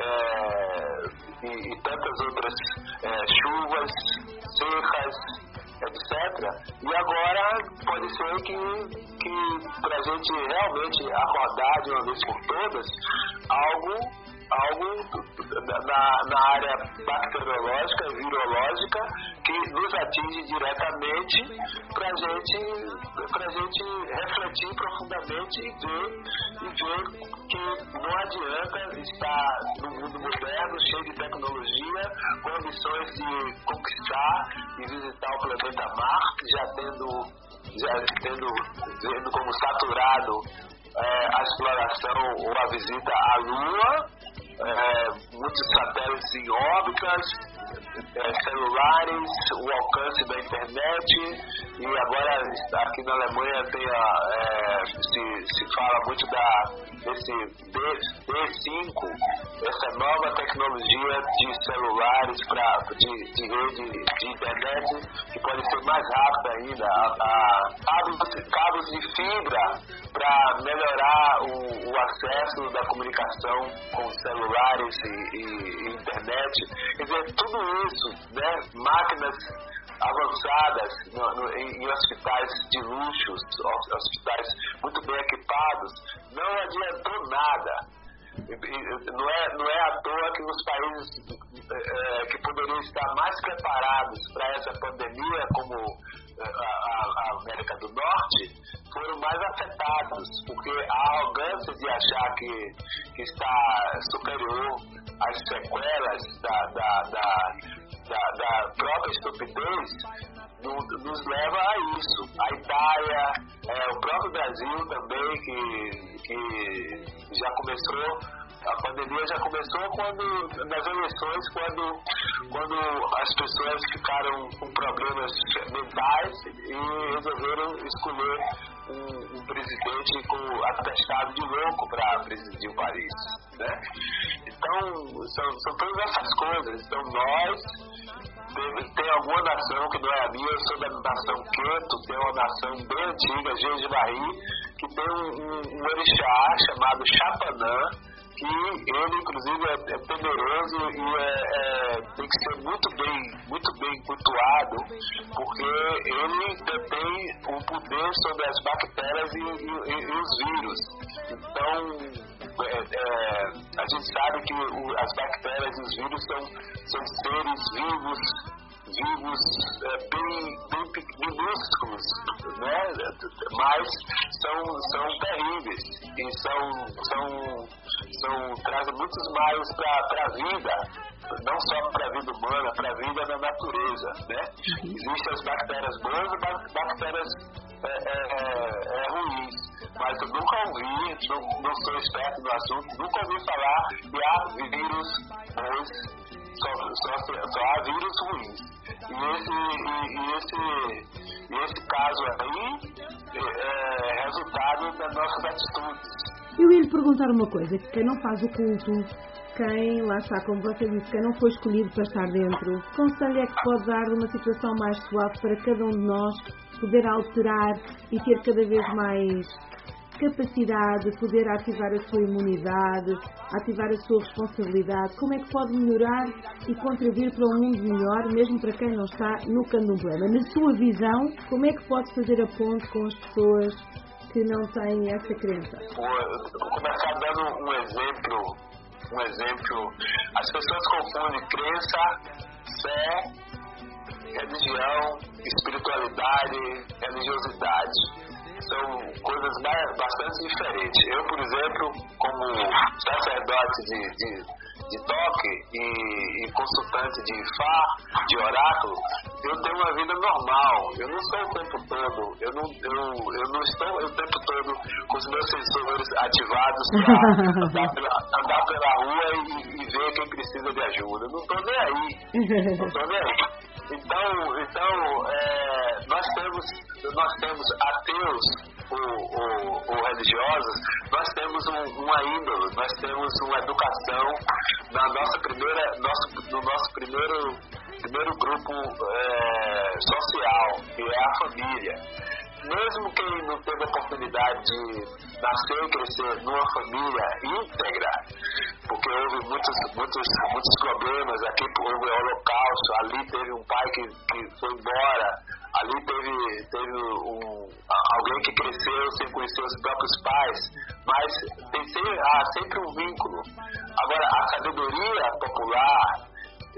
é, e, e tantas outras é, chuvas, secas, etcétera. E agora pode ser que, que para a gente realmente acordar de uma vez por todas, algo, algo na, na área bacteriológica e virológica que nos atinge diretamente para gente, a gente refletir profundamente e ver, e ver que não adianta estar no mundo moderno, cheio de tecnologia, com ambições de conquistar e visitar o planeta Marte, já tendo, já tendo, tendo como saturado é, a exploração ou a visita à Lua. É, muitos satélites em órbitas, é, celulares, o alcance da internet, e agora aqui na Alemanha tem a, é, se, se fala muito da, desse D cinco, essa nova tecnologia de celulares, pra, de, de rede de internet, que pode ser mais rápida ainda, a, a, cabos, cabos de fibra para melhorar o, o acesso da comunicação com celulares e, e, e internet. Quer dizer, tudo isso, né, máquinas avançadas no, no, em, em hospitais de luxo, hospitais muito bem equipados, não adiantou nada. Não é, não é à toa que os países é, que poderiam estar mais preparados para essa pandemia, como a, a, a América do Norte, foram mais afetados, porque a arrogância de achar que, que está superior às sequelas da, da, da, da, da própria estupidez nos leva a isso. A Itália, é, o próprio Brasil também, que, que já começou, a pandemia já começou quando, nas eleições, quando, quando as pessoas ficaram com problemas mentais e resolveram escolher um, um presidente com atestado de louco para presidir o país, né? Então, são, são todas essas coisas. Então, nós, tem, tem alguma nação que não é a minha, eu sou da nação Queto, tem uma nação bem antiga, Jejibarri, que tem um, um, um orixá chamado Chapanã, que ele, inclusive, é, é poderoso e é, é, tem que ser muito bem, muito bem cultuado, porque ele detém o poder sobre as bactérias e, e, e os vírus. Então, é, é, a gente sabe que o, as bactérias e os vírus são, são seres vivos, vivos é, bem, bem minúsculos, né? Mas são, são terríveis e são, são, são, trazem muitos males para a vida, não só para a vida humana, para a vida da natureza, né? Existem as bactérias boas e bactérias é, é, é, ruins, mas eu nunca ouvi, não, não sou esperto no assunto, nunca ouvi falar que há vírus bons. Só, só, só há vírus ruins. E esse, e, e esse, e esse caso aí é, é resultado das nossas atitudes. Eu ia lhe perguntar uma coisa, que quem não faz o culto, quem, lá está, como você disse, quem não foi escolhido para estar dentro, que conselho é que pode dar de uma situação mais suave para cada um de nós poder alterar e ter cada vez mais capacidade de poder ativar a sua imunidade, ativar a sua responsabilidade? Como é que pode melhorar e contribuir para um mundo melhor, mesmo para quem não está no canto de um problema? Na sua visão, como é que pode fazer a ponte com as pessoas que não têm essa crença? Vou começar dando um exemplo, um exemplo. As pessoas confundem crença, fé, religião, espiritualidade, religiosidade. São coisas bastante diferentes. Eu, por exemplo, como sacerdote de, de, de toque e, e consultante de Ifá, de oráculo, eu tenho uma vida normal. Eu não sou o tempo todo, eu não, eu, eu não estou o tempo todo com os meus sensores ativados para andar pela, andar pela rua e, e ver quem precisa de ajuda. Eu não estou nem aí. Não estou nem aí. Então, então é, nós, temos, nós temos ateus ou, ou, ou religiosos, nós temos um, uma índole, nós temos uma educação na nossa primeira, nosso, no nosso primeiro, primeiro grupo é, social, que é a família. Mesmo quem não teve a oportunidade de nascer e crescer numa família íntegra, porque houve muitos, muitos, muitos problemas, aqui houve o Holocausto, ali teve um pai que, que foi embora, ali teve, teve um, alguém que cresceu sem conhecer os próprios pais, mas tem sempre, há sempre um vínculo. Agora, a sabedoria popular,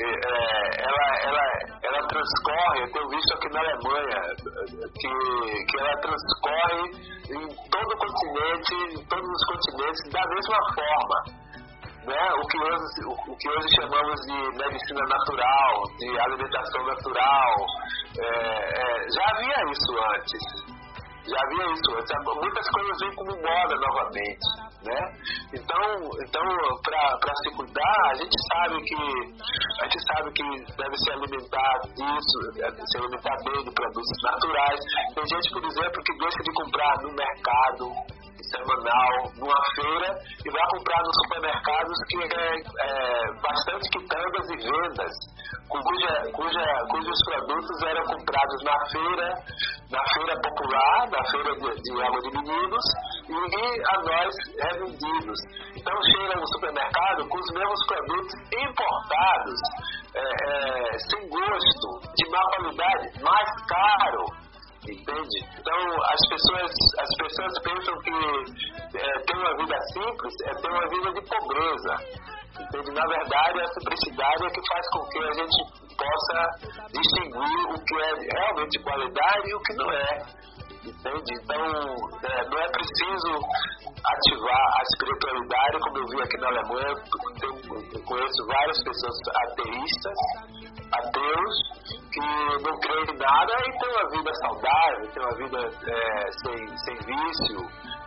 É, ela, ela, ela transcorre, eu tenho visto aqui na Alemanha, que, que ela transcorre em todo o continente, em todos os continentes, da mesma forma. Né? O, que hoje, o, o que hoje chamamos de medicina natural, de alimentação natural, é, é, já havia isso antes. Já havia isso antes. Muitas coisas vêm como moda novamente, né? Então, então para se cuidar, a gente sabe que a gente sabe que deve se alimentar disso, deve se alimentar bem de produtos naturais. Tem gente, por exemplo, que deixa de comprar no mercado semanal, numa feira, e vai comprar nos supermercados que é, é bastante quitandas e vendas, cuja, cuja, cujos produtos eram comprados na feira, na feira popular, na feira de, de água de meninos, e a nós revendidos. Então chega no supermercado com os mesmos produtos importados, é, é, sem gosto, de má qualidade, mais caro. Entende? Então as pessoas, as pessoas pensam que é, ter uma vida simples é ter uma vida de pobreza. Entende? Na verdade, a simplicidade é que faz com que a gente possa distinguir o que é realmente de qualidade e o que não é. Entende? Então é, não é preciso ativar a espiritualidade, como eu vi aqui na Alemanha. Eu conheço várias pessoas ateístas, ateus, que não creem em nada e têm uma vida saudável, têm uma vida é, sem, sem vício,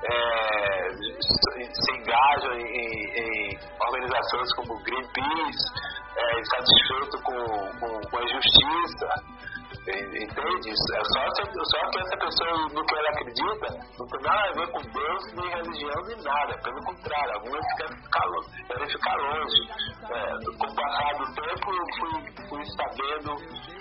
é, se engajam em, em organizações como Greenpeace, é, insatisfeito com, com, com a justiça. Entende? É só, só que essa pessoa, no que ela acredita, não tem nada a ver com Deus, nem religião, nem nada. Pelo contrário, algumas querem ficar, querem ficar longe. É, com o passar do tempo, eu fui, fui sabendo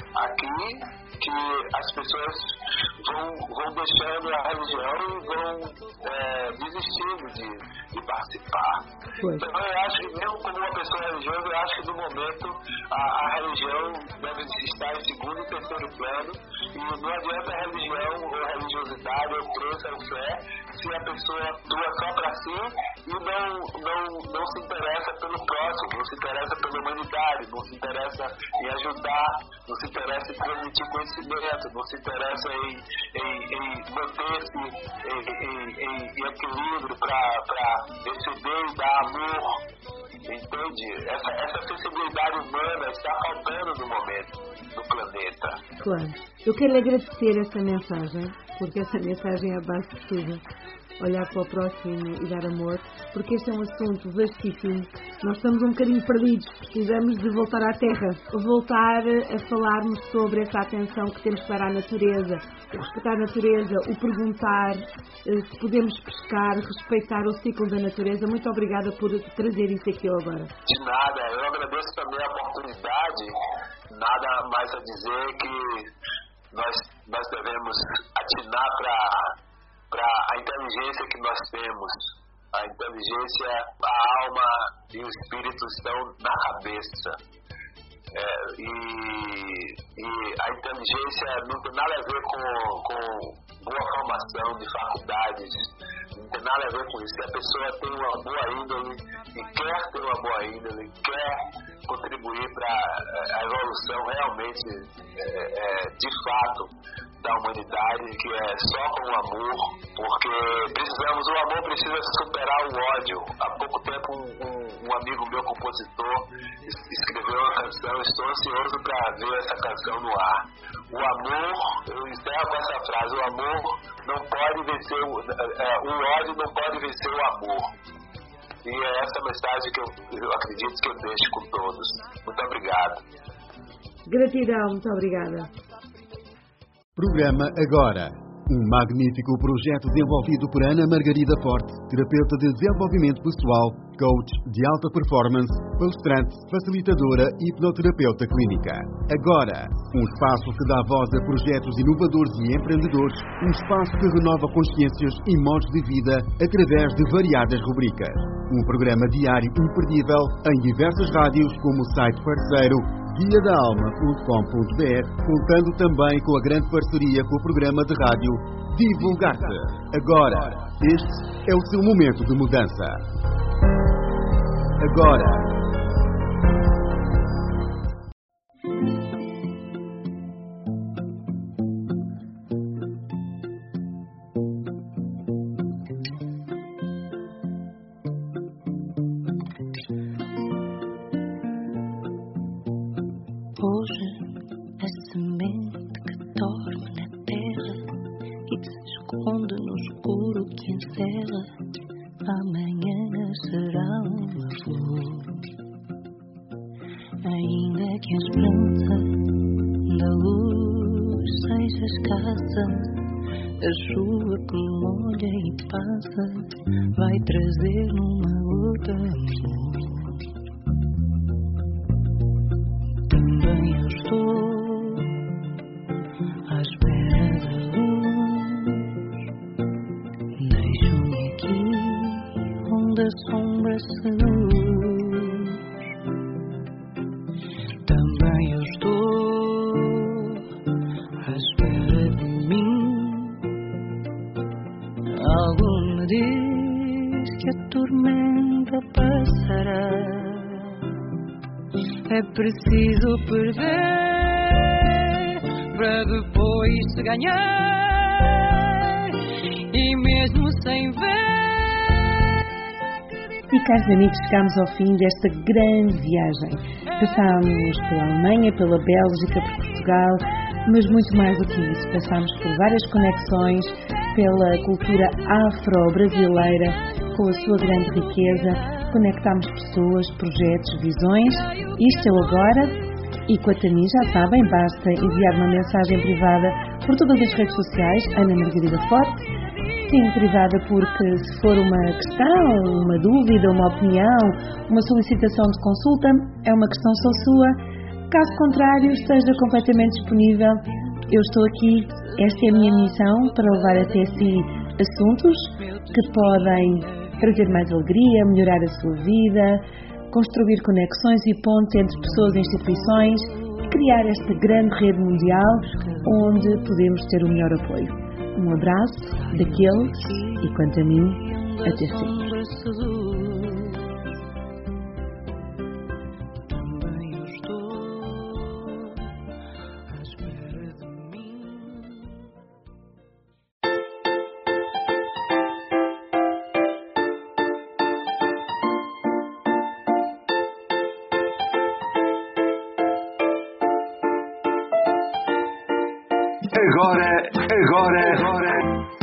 aqui que as pessoas vão, vão deixando a religião e vão é, desistindo de, de participar. Foi. Então eu acho que mesmo como uma pessoa religiosa, eu acho que no momento a, a religião deve estar em segundo e terceiro plano, e não adianta a religião ou a religiosidade ou crença ou fé se a pessoa atua só para si e não, não, não se interessa pelo próximo, não se interessa pela humanidade, não se interessa em ajudar, não se interessa em transmitir conhecimento, não se interessa em, em, em manter-se em, em, em, em equilíbrio para receber e dar amor. Entende? Essa, essa sensibilidade humana está faltando no momento no planeta. Claro. Eu quero agradecer essa mensagem, porque essa mensagem é a base de tudo. Olhar para o próximo e dar amor, porque este é um assunto vastíssimo. Nós estamos um bocadinho perdidos, precisamos de voltar à terra, voltar a falarmos sobre essa atenção que temos para a natureza, o respeitar a natureza, o perguntar se podemos pescar, respeitar o ciclo da natureza. Muito obrigada por trazer isso aqui agora. De nada, eu agradeço também a oportunidade. Nada mais a dizer que nós, nós devemos atinar para para a inteligência que nós temos. A inteligência, a alma e o espírito estão na cabeça. É, e, e a inteligência não tem nada a ver com, com boa formação de faculdades, não tem nada a ver com isso. Se a pessoa tem uma boa índole e quer ter uma boa índole, quer contribuir para a evolução realmente, é, é, de fato, da humanidade, que é só com o amor, porque precisamos, o amor precisa superar o ódio. Há pouco tempo um, um, um amigo meu, compositor, escreveu uma canção, estou ansioso para ver essa canção no ar. O amor, eu encerro com essa frase, o amor não pode vencer, o, é, o ódio não pode vencer o amor. E é essa mensagem que eu, eu acredito que eu deixo com todos. Muito obrigado. Gratidão, muito obrigada. Programa Agora. Um magnífico projeto desenvolvido por Ana Margarida Forte, terapeuta de desenvolvimento pessoal, coach de alta performance, palestrante, facilitadora e hipnoterapeuta clínica. Agora, um espaço que dá voz a projetos inovadores e empreendedores, um espaço que renova consciências e modos de vida através de variadas rubricas. Um programa diário imperdível em diversas rádios como o site parceiro guia da alma ponto com ponto b r, contando também com a grande parceria com o programa de rádio Divulgar-te. Agora, este é o seu momento de mudança. Agora. A chuva que molha e passa vai trazer numa gota amor. Também eu estou à espera da luz. Deixo-me aqui onde a sombra seduz. Também eu estou à espera de mim. Algo me diz que a tormenta passará. É preciso perder para depois se ganhar. E mesmo sem ver. E caros amigos, chegamos ao fim desta grande viagem. Passámos pela Alemanha, pela Bélgica, por Portugal, mas muito mais do que isso. Passámos por várias conexões pela cultura afro-brasileira, com a sua grande riqueza. Conectámos pessoas, projetos, visões. Isto é o Agora. E quanto a mim, já sabem, basta enviar uma mensagem privada por todas as redes sociais, Ana Margarida Forte. Sim, privada, porque se for uma questão, uma dúvida, uma opinião, uma solicitação de consulta, é uma questão só sua. Caso contrário, esteja completamente disponível. Eu estou aqui, esta é a minha missão, para levar até si assuntos que podem trazer mais alegria, melhorar a sua vida, construir conexões e pontes entre pessoas e instituições e criar esta grande rede mundial onde podemos ter o melhor apoio. Um abraço daqueles e, quanto a mim, até sempre. Agora, agora, agora.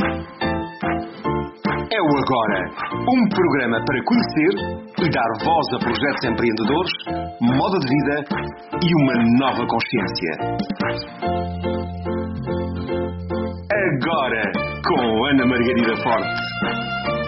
É o Agora, um programa para conhecer e dar voz a projetos empreendedores, modo de vida e uma nova consciência. Agora, com Ana Margarida Forte.